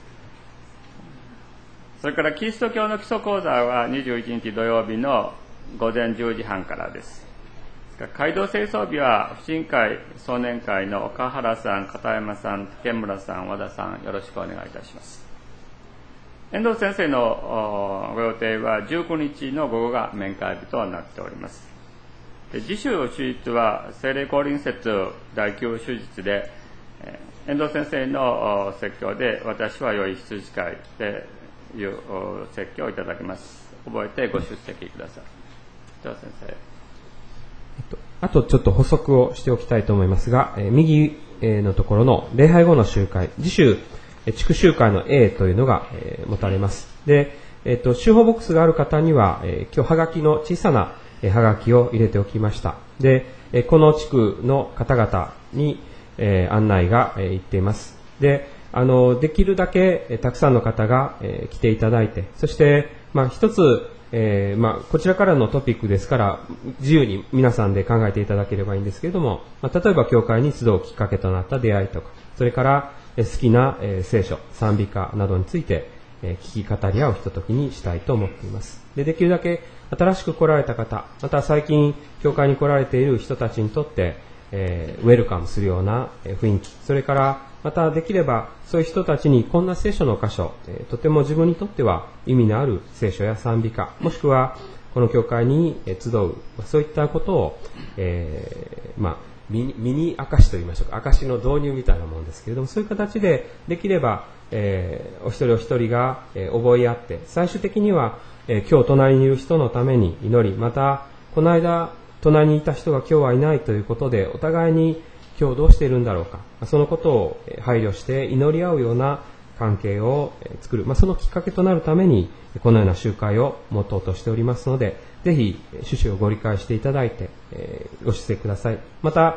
それからキリスト教の基礎講座はにじゅういちにち土曜日の午前じゅうじはんからです。街道清掃日は不信会少年会の岡原さん、片山さん、竹村さん、和田さん、よろしくお願いいたします。遠藤先生のご予定はじゅうくにちの午後が面会日となっております。で、次週手術は聖霊降臨節第きゅう手術で、遠藤先生の説教で私は良い羊飼いでいう説教をいただきます。覚えてご出席ください。では先生。 あとちょっと補足をしておきたいと思いますが、えー、右のところの礼拝後の集会、次週地区集会の A というのが、えー、持たれます。で、えっと、集報ボックスがある方には、えー、今日はがきの小さな、えー、はがきを入れておきました。で、えー、この地区の方々に、えー、案内が、えー、行っています。で、あの、できるだけ、えー、たくさんの方が、えー、来ていただいて、そして、まあ、一つ、えーまあ、こちらからのトピックですから自由に皆さんで考えていただければいいんですけれども、まあ、例えば教会に集うきっかけとなった出会いとか、それからえ好きな、えー、聖書、賛美歌などについて、えー、聞き語り合うひとときにしたいと思っています。で、できるだけ新しく来られた方、また最近教会に来られている人たちにとって、えー、ウェルカムするような雰囲気、それからまたできればそういう人たちにこんな聖書の箇所、えー、とても自分にとっては意味のある聖書や賛美歌、もしくはこの教会に集う、そういったことを、えー、まあミニ、ミニ証といいましょうか、証の導入みたいなものですけれども、そういう形でできれば、えー、お一人お一人が、えー、覚え合って、最終的には、えー、今日隣にいる人のために祈り、またこの間隣にいた人が今日はいないということで、お互いに今日どうしているんだろうか、そのことを配慮して祈り合うような関係を作る、まあ、そのきっかけとなるためにこのような集会を持とうとしておりますので、ぜひ趣旨をご理解していただいて、えー、ご出席ください。また、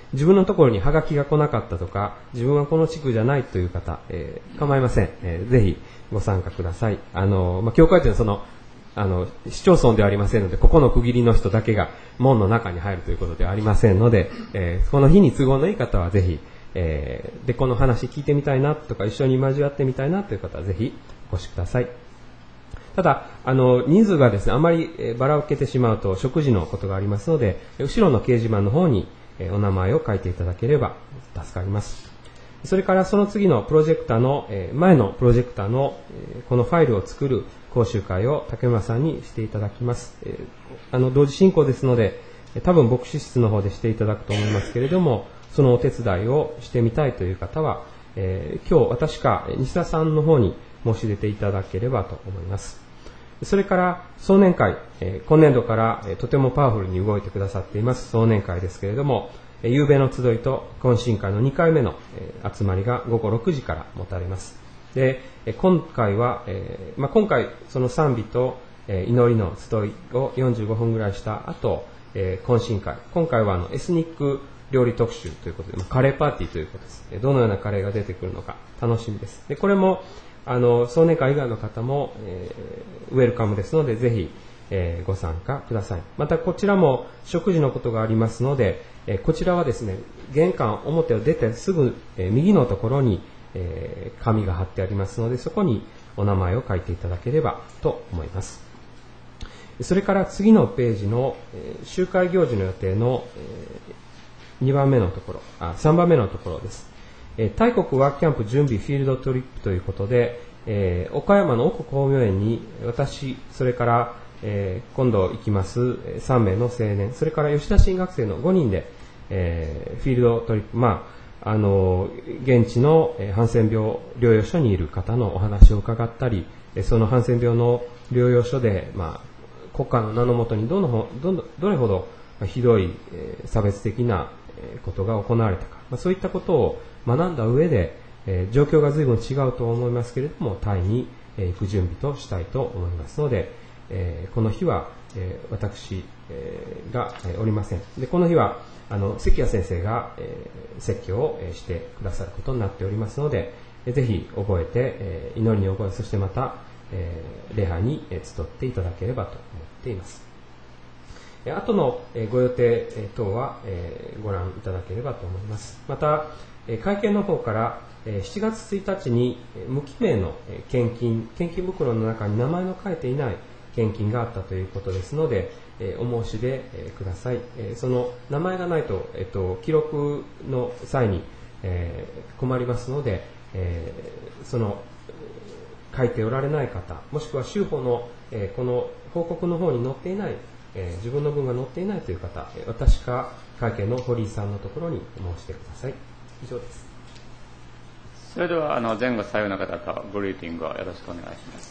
自分のところにハガキが来なかったとか、自分はこの地区じゃないという方、えー、構いません。えー、ぜひご参加ください。あの、まあ、教会というのはその、あの、市町村ではありませんので、ここの区切りの人だけが門の中に入るということではありませんので、えー、この日に都合のいい方はぜひ、えー、で、この話聞いてみたいなとか、一緒に交わってみたいなという方はぜひお越しください。ただ、あの、人数がですね、あまり、えー、ばらけてしまうと食事のことがありますので、後ろの掲示板の方に、えー、お名前を書いていただければ助かります。それからその次のプロジェクターの、えー、前のプロジェクターの、えー、このファイルを作る講習会を竹村さんにしていただきます。えー、あの同時進行ですので、多分牧師室の方でしていただくと思いますけれども、そのお手伝いをしてみたいという方は、えー、今日私か西田さんの方に申し出ていただければと思います。それから壮年会、えー、今年度から、えー、とてもパワフルに動いてくださっています壮年会ですけれども、夕べの集いと懇親会のにかいめの集まりがごごろくじから持たれます。で、今回は、えーまあ、今回その賛美と祈りの集いをよんじゅうごふんぐらいした後、えー、懇親会。今回はあのエスニック料理特集ということで、まあ、カレーパーティーということです。どのようなカレーが出てくるのか楽しみです。で、これもあの壮年会以外の方も、えー、ウェルカムですので、ぜひえー、ご参加ください。またこちらも食事のことがありますので、えー、こちらはですね、玄関表を出てすぐ、えー、右のところに、えー、紙が貼ってありますので、そこにお名前を書いていただければと思います。それから次のページの、えー、集会行事の予定の、えー、にばんめのところ、あ、さんばんめのところです。えー、大国ワークキャンプ準備フィールドトリップということで、えー、岡山の奥光明園に私、それからえー、今度行きますさんめいの青年、それから吉田新学生のごにんで、えー、フィールドトリップ、まあ、あの現地のハンセン病療養所にいる方のお話を伺ったり、そのハンセン病の療養所で、まあ、国家の名のもとにどのどのどれほどひどい、えー、差別的なことが行われたか、まあ、そういったことを学んだ上で、えー、状況が随分違うと思いますけれども、タイに行く準備としたいと思いますので、えー、この日は、えー、私、えー、が、えー、おりません。で、この日はあの関谷先生が、えー、説教を、えー、してくださることになっておりますので、えー、ぜひ覚えて、えー、祈りに覚え、そしてまた、えー、礼拝に、えー、集っていただければと思っています。えー、後の、えー、ご予定、えー、等は、えー、ご覧いただければと思います。また、えー、会見の方から、えー、しちがつついたちに、えー、無記名の、えー、献金、献金袋の中に名前の書いていない献金があったということですので、えー、お申し出、えー、ください。えー、その名前がないと、えっと、記録の際に、えー、困りますので、えー、その書いておられない方、もしくは州法の、えー、この報告の方に載っていない、えー、自分の分が載っていないという方、私か会見の堀井さんのところに申してください。以上です。 それではあの前後左右の方とグリーティングをよろしくお願いします。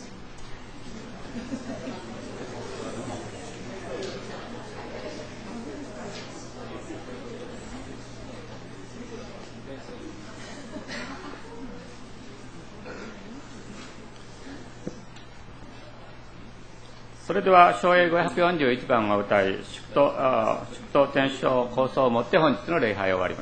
それでは唱詠ごひゃくよんじゅういちばんを歌い、祝祷祝祷天唱構想をもって本日の礼拝を終わります。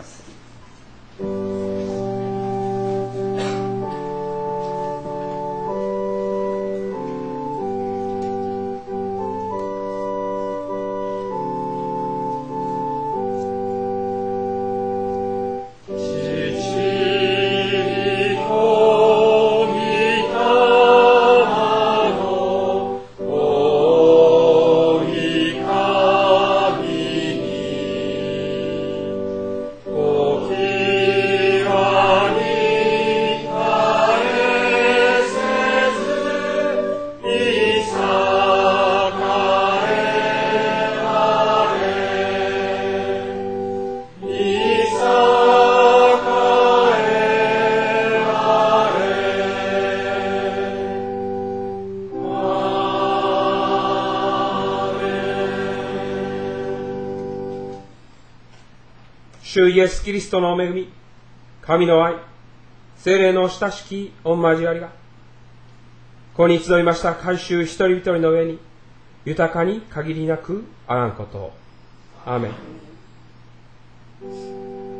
主イエスキリストのお恵み、神の愛、聖霊の親しき御交わりが、ここに集いました改宗一人一人の上に、豊かに限りなくあらんことを。アーメン。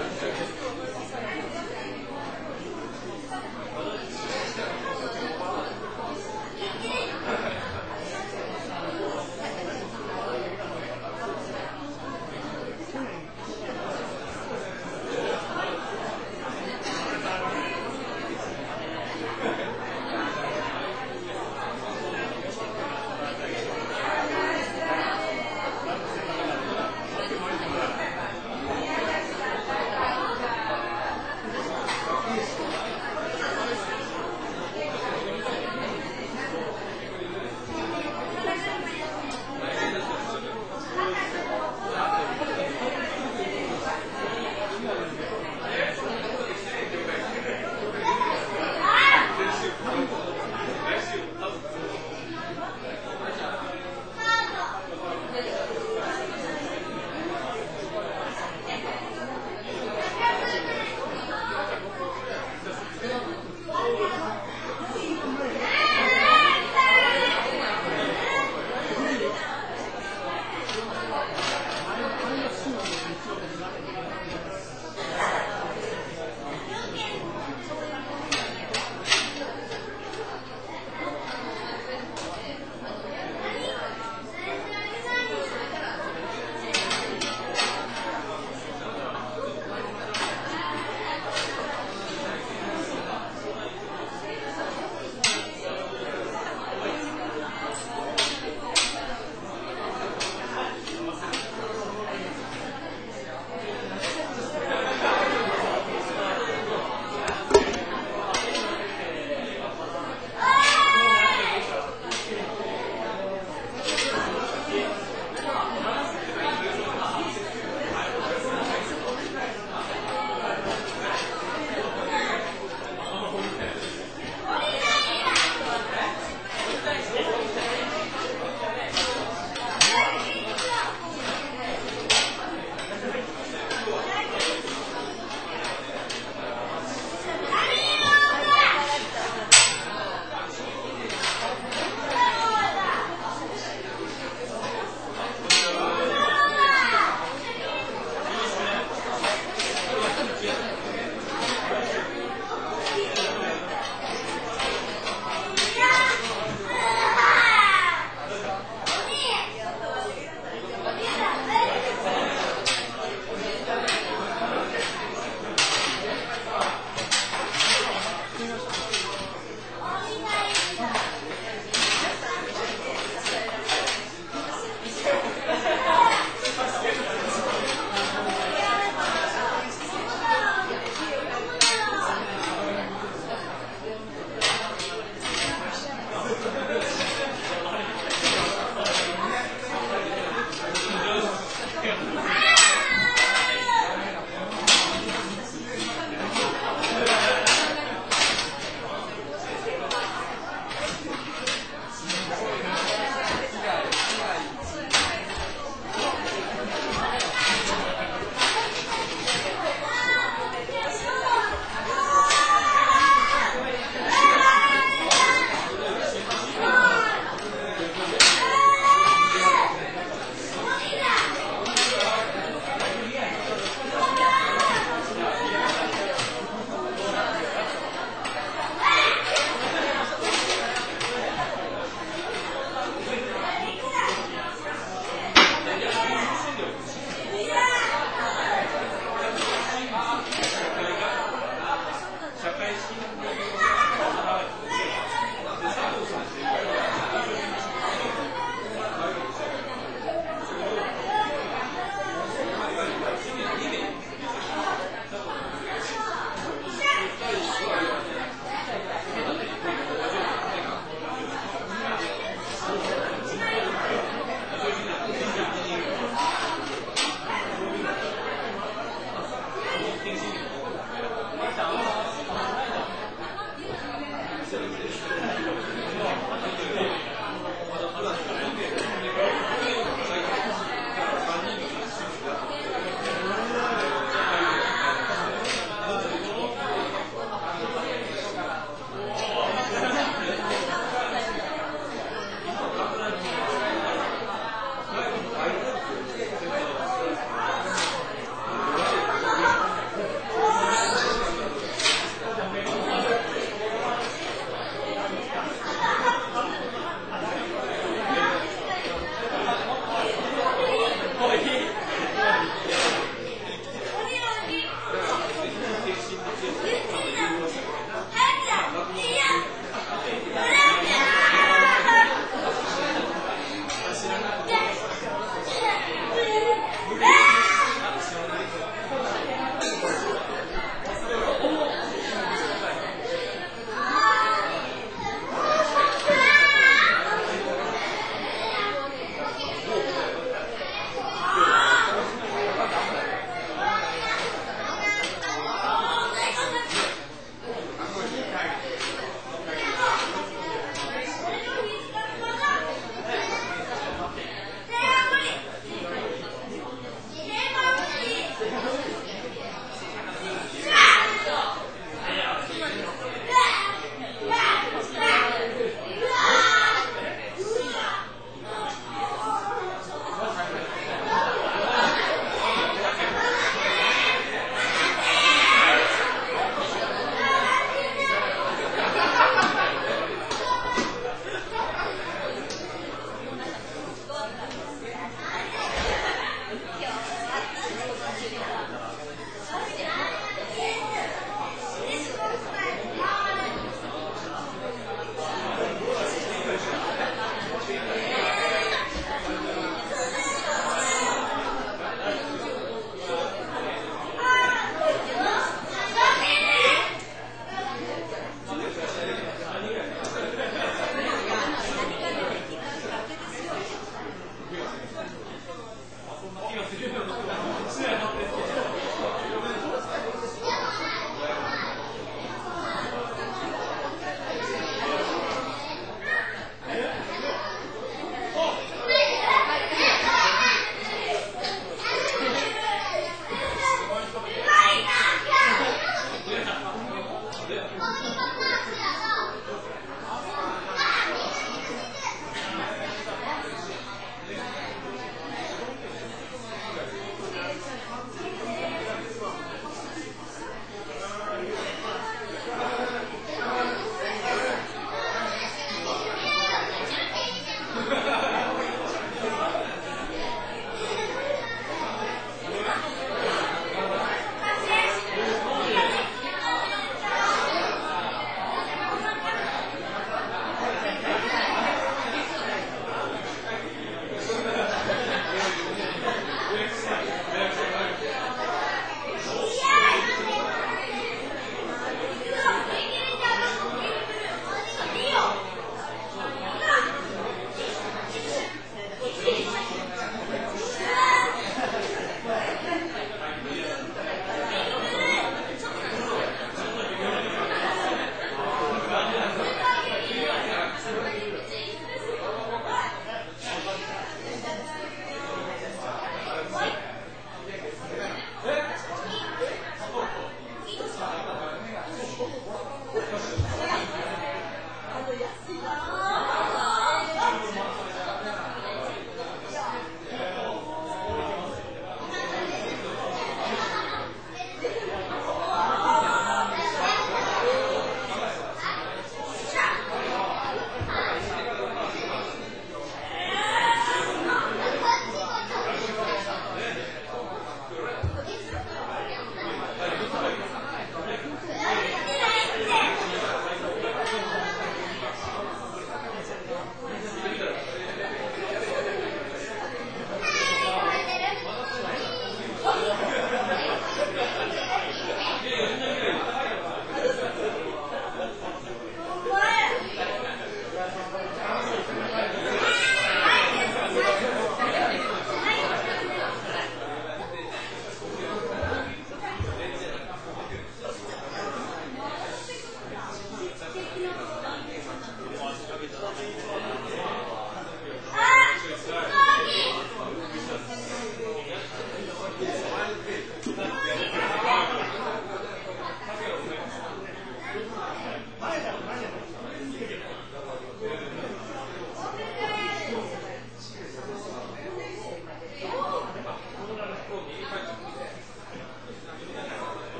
「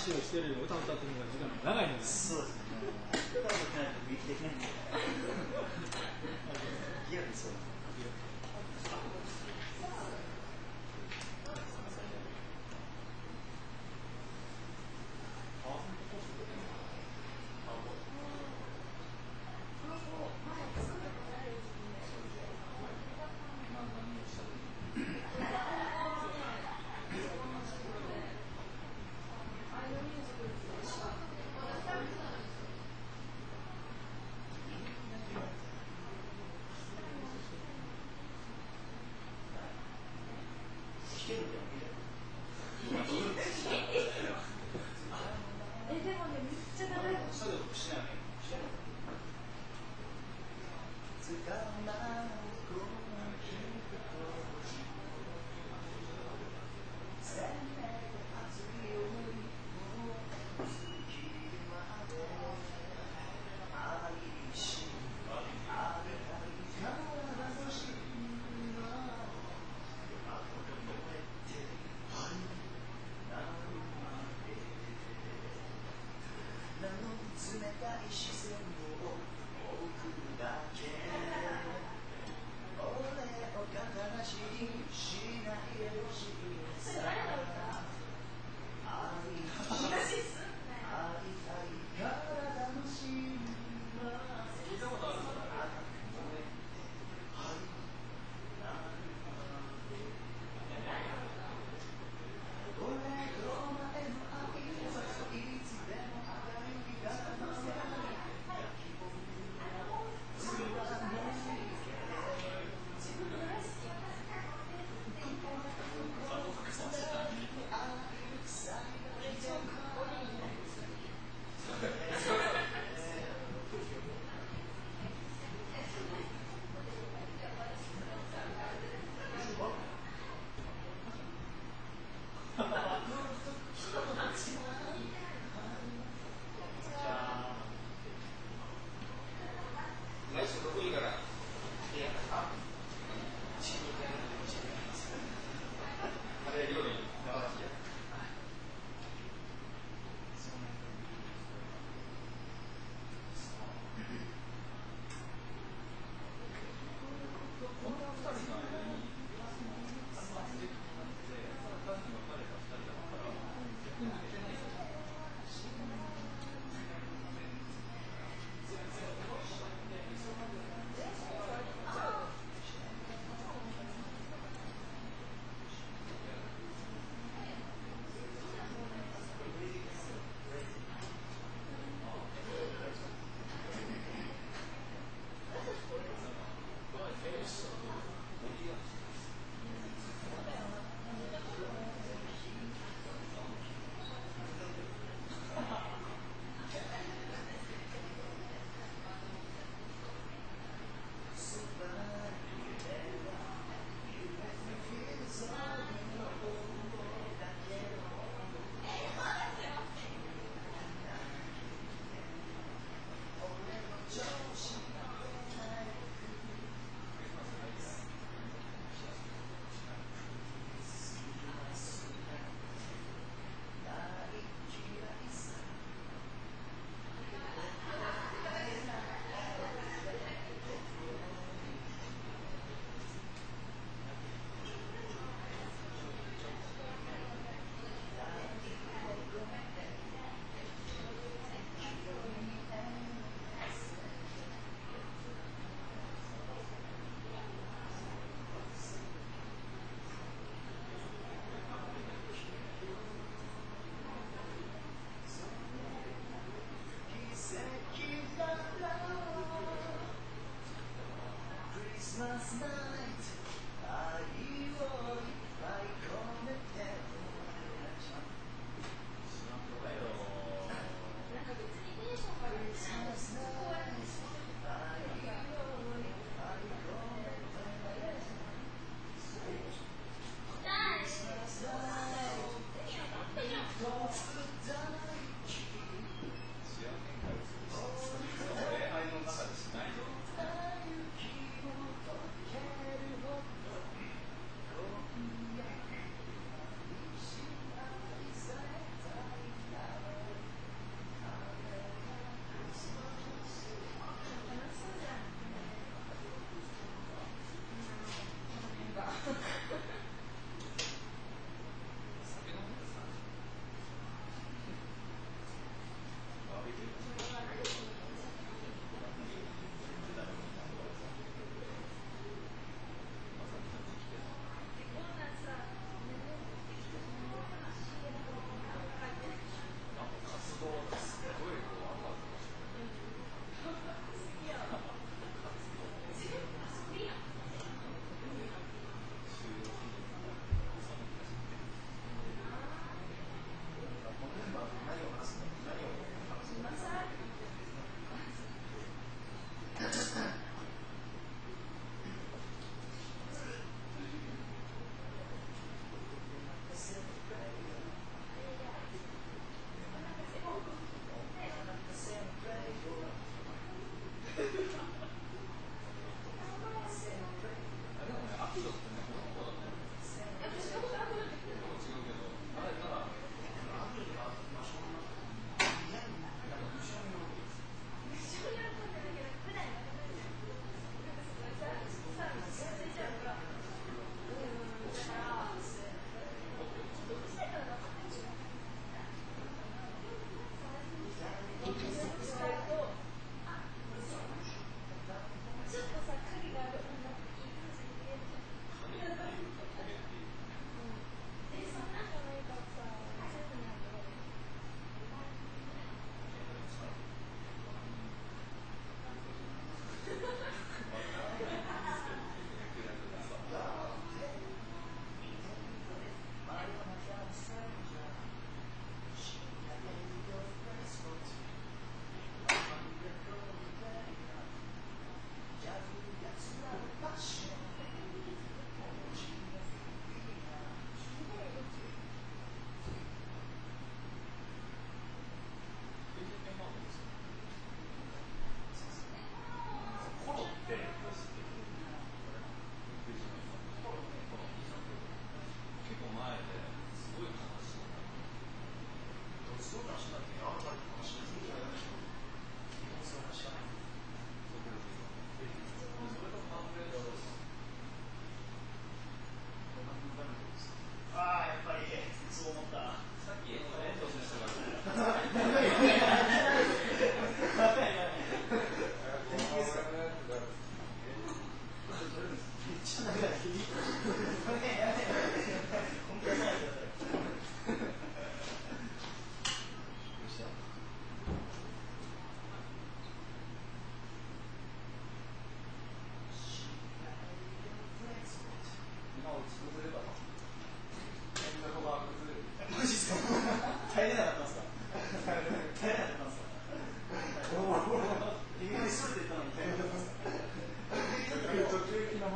話をしてるよりも歌を歌ってるのが時間が長いので、 そうですね。歌を歌ってないとできないんで。リアルにそうですね。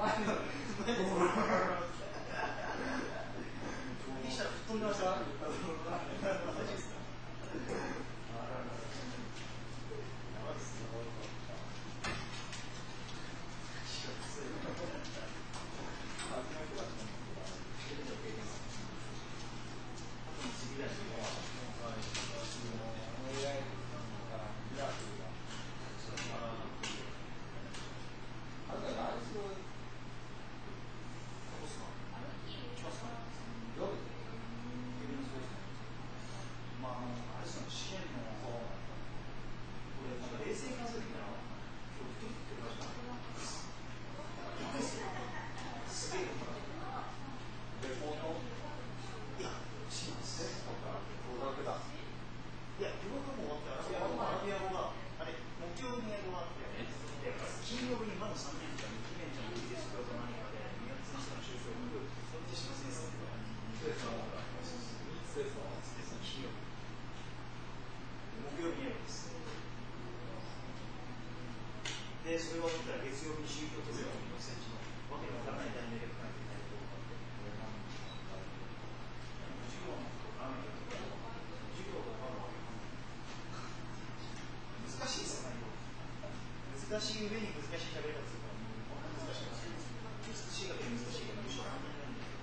したら吹っ飛んでました。マジですか。で、それを見たら月曜日に宗教というの選手のわけのわからない題名で書かれていたりとか、授業のことが何だとか、授業が分かるわけ難しいですよね。難しい上に難しい喋り方するから、こんな難しいです。難しいだけで難しいから、むしろ簡単なんだよ。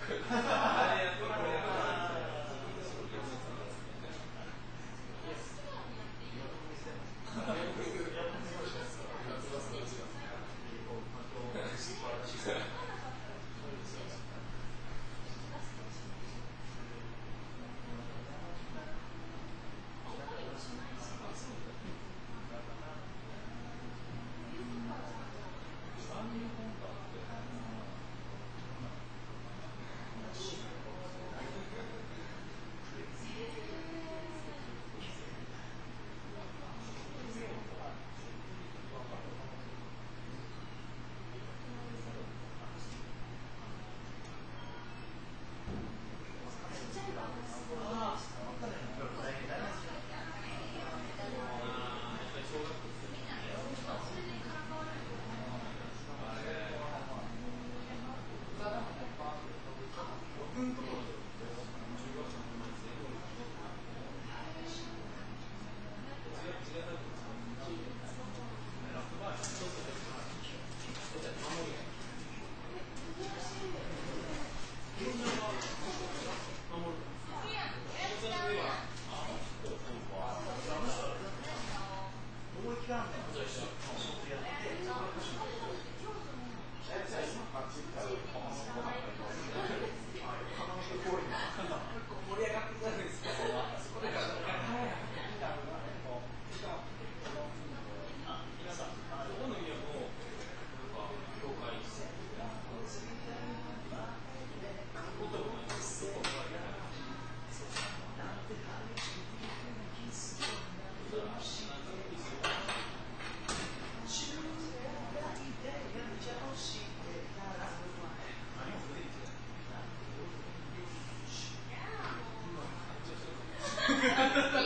ハハハハ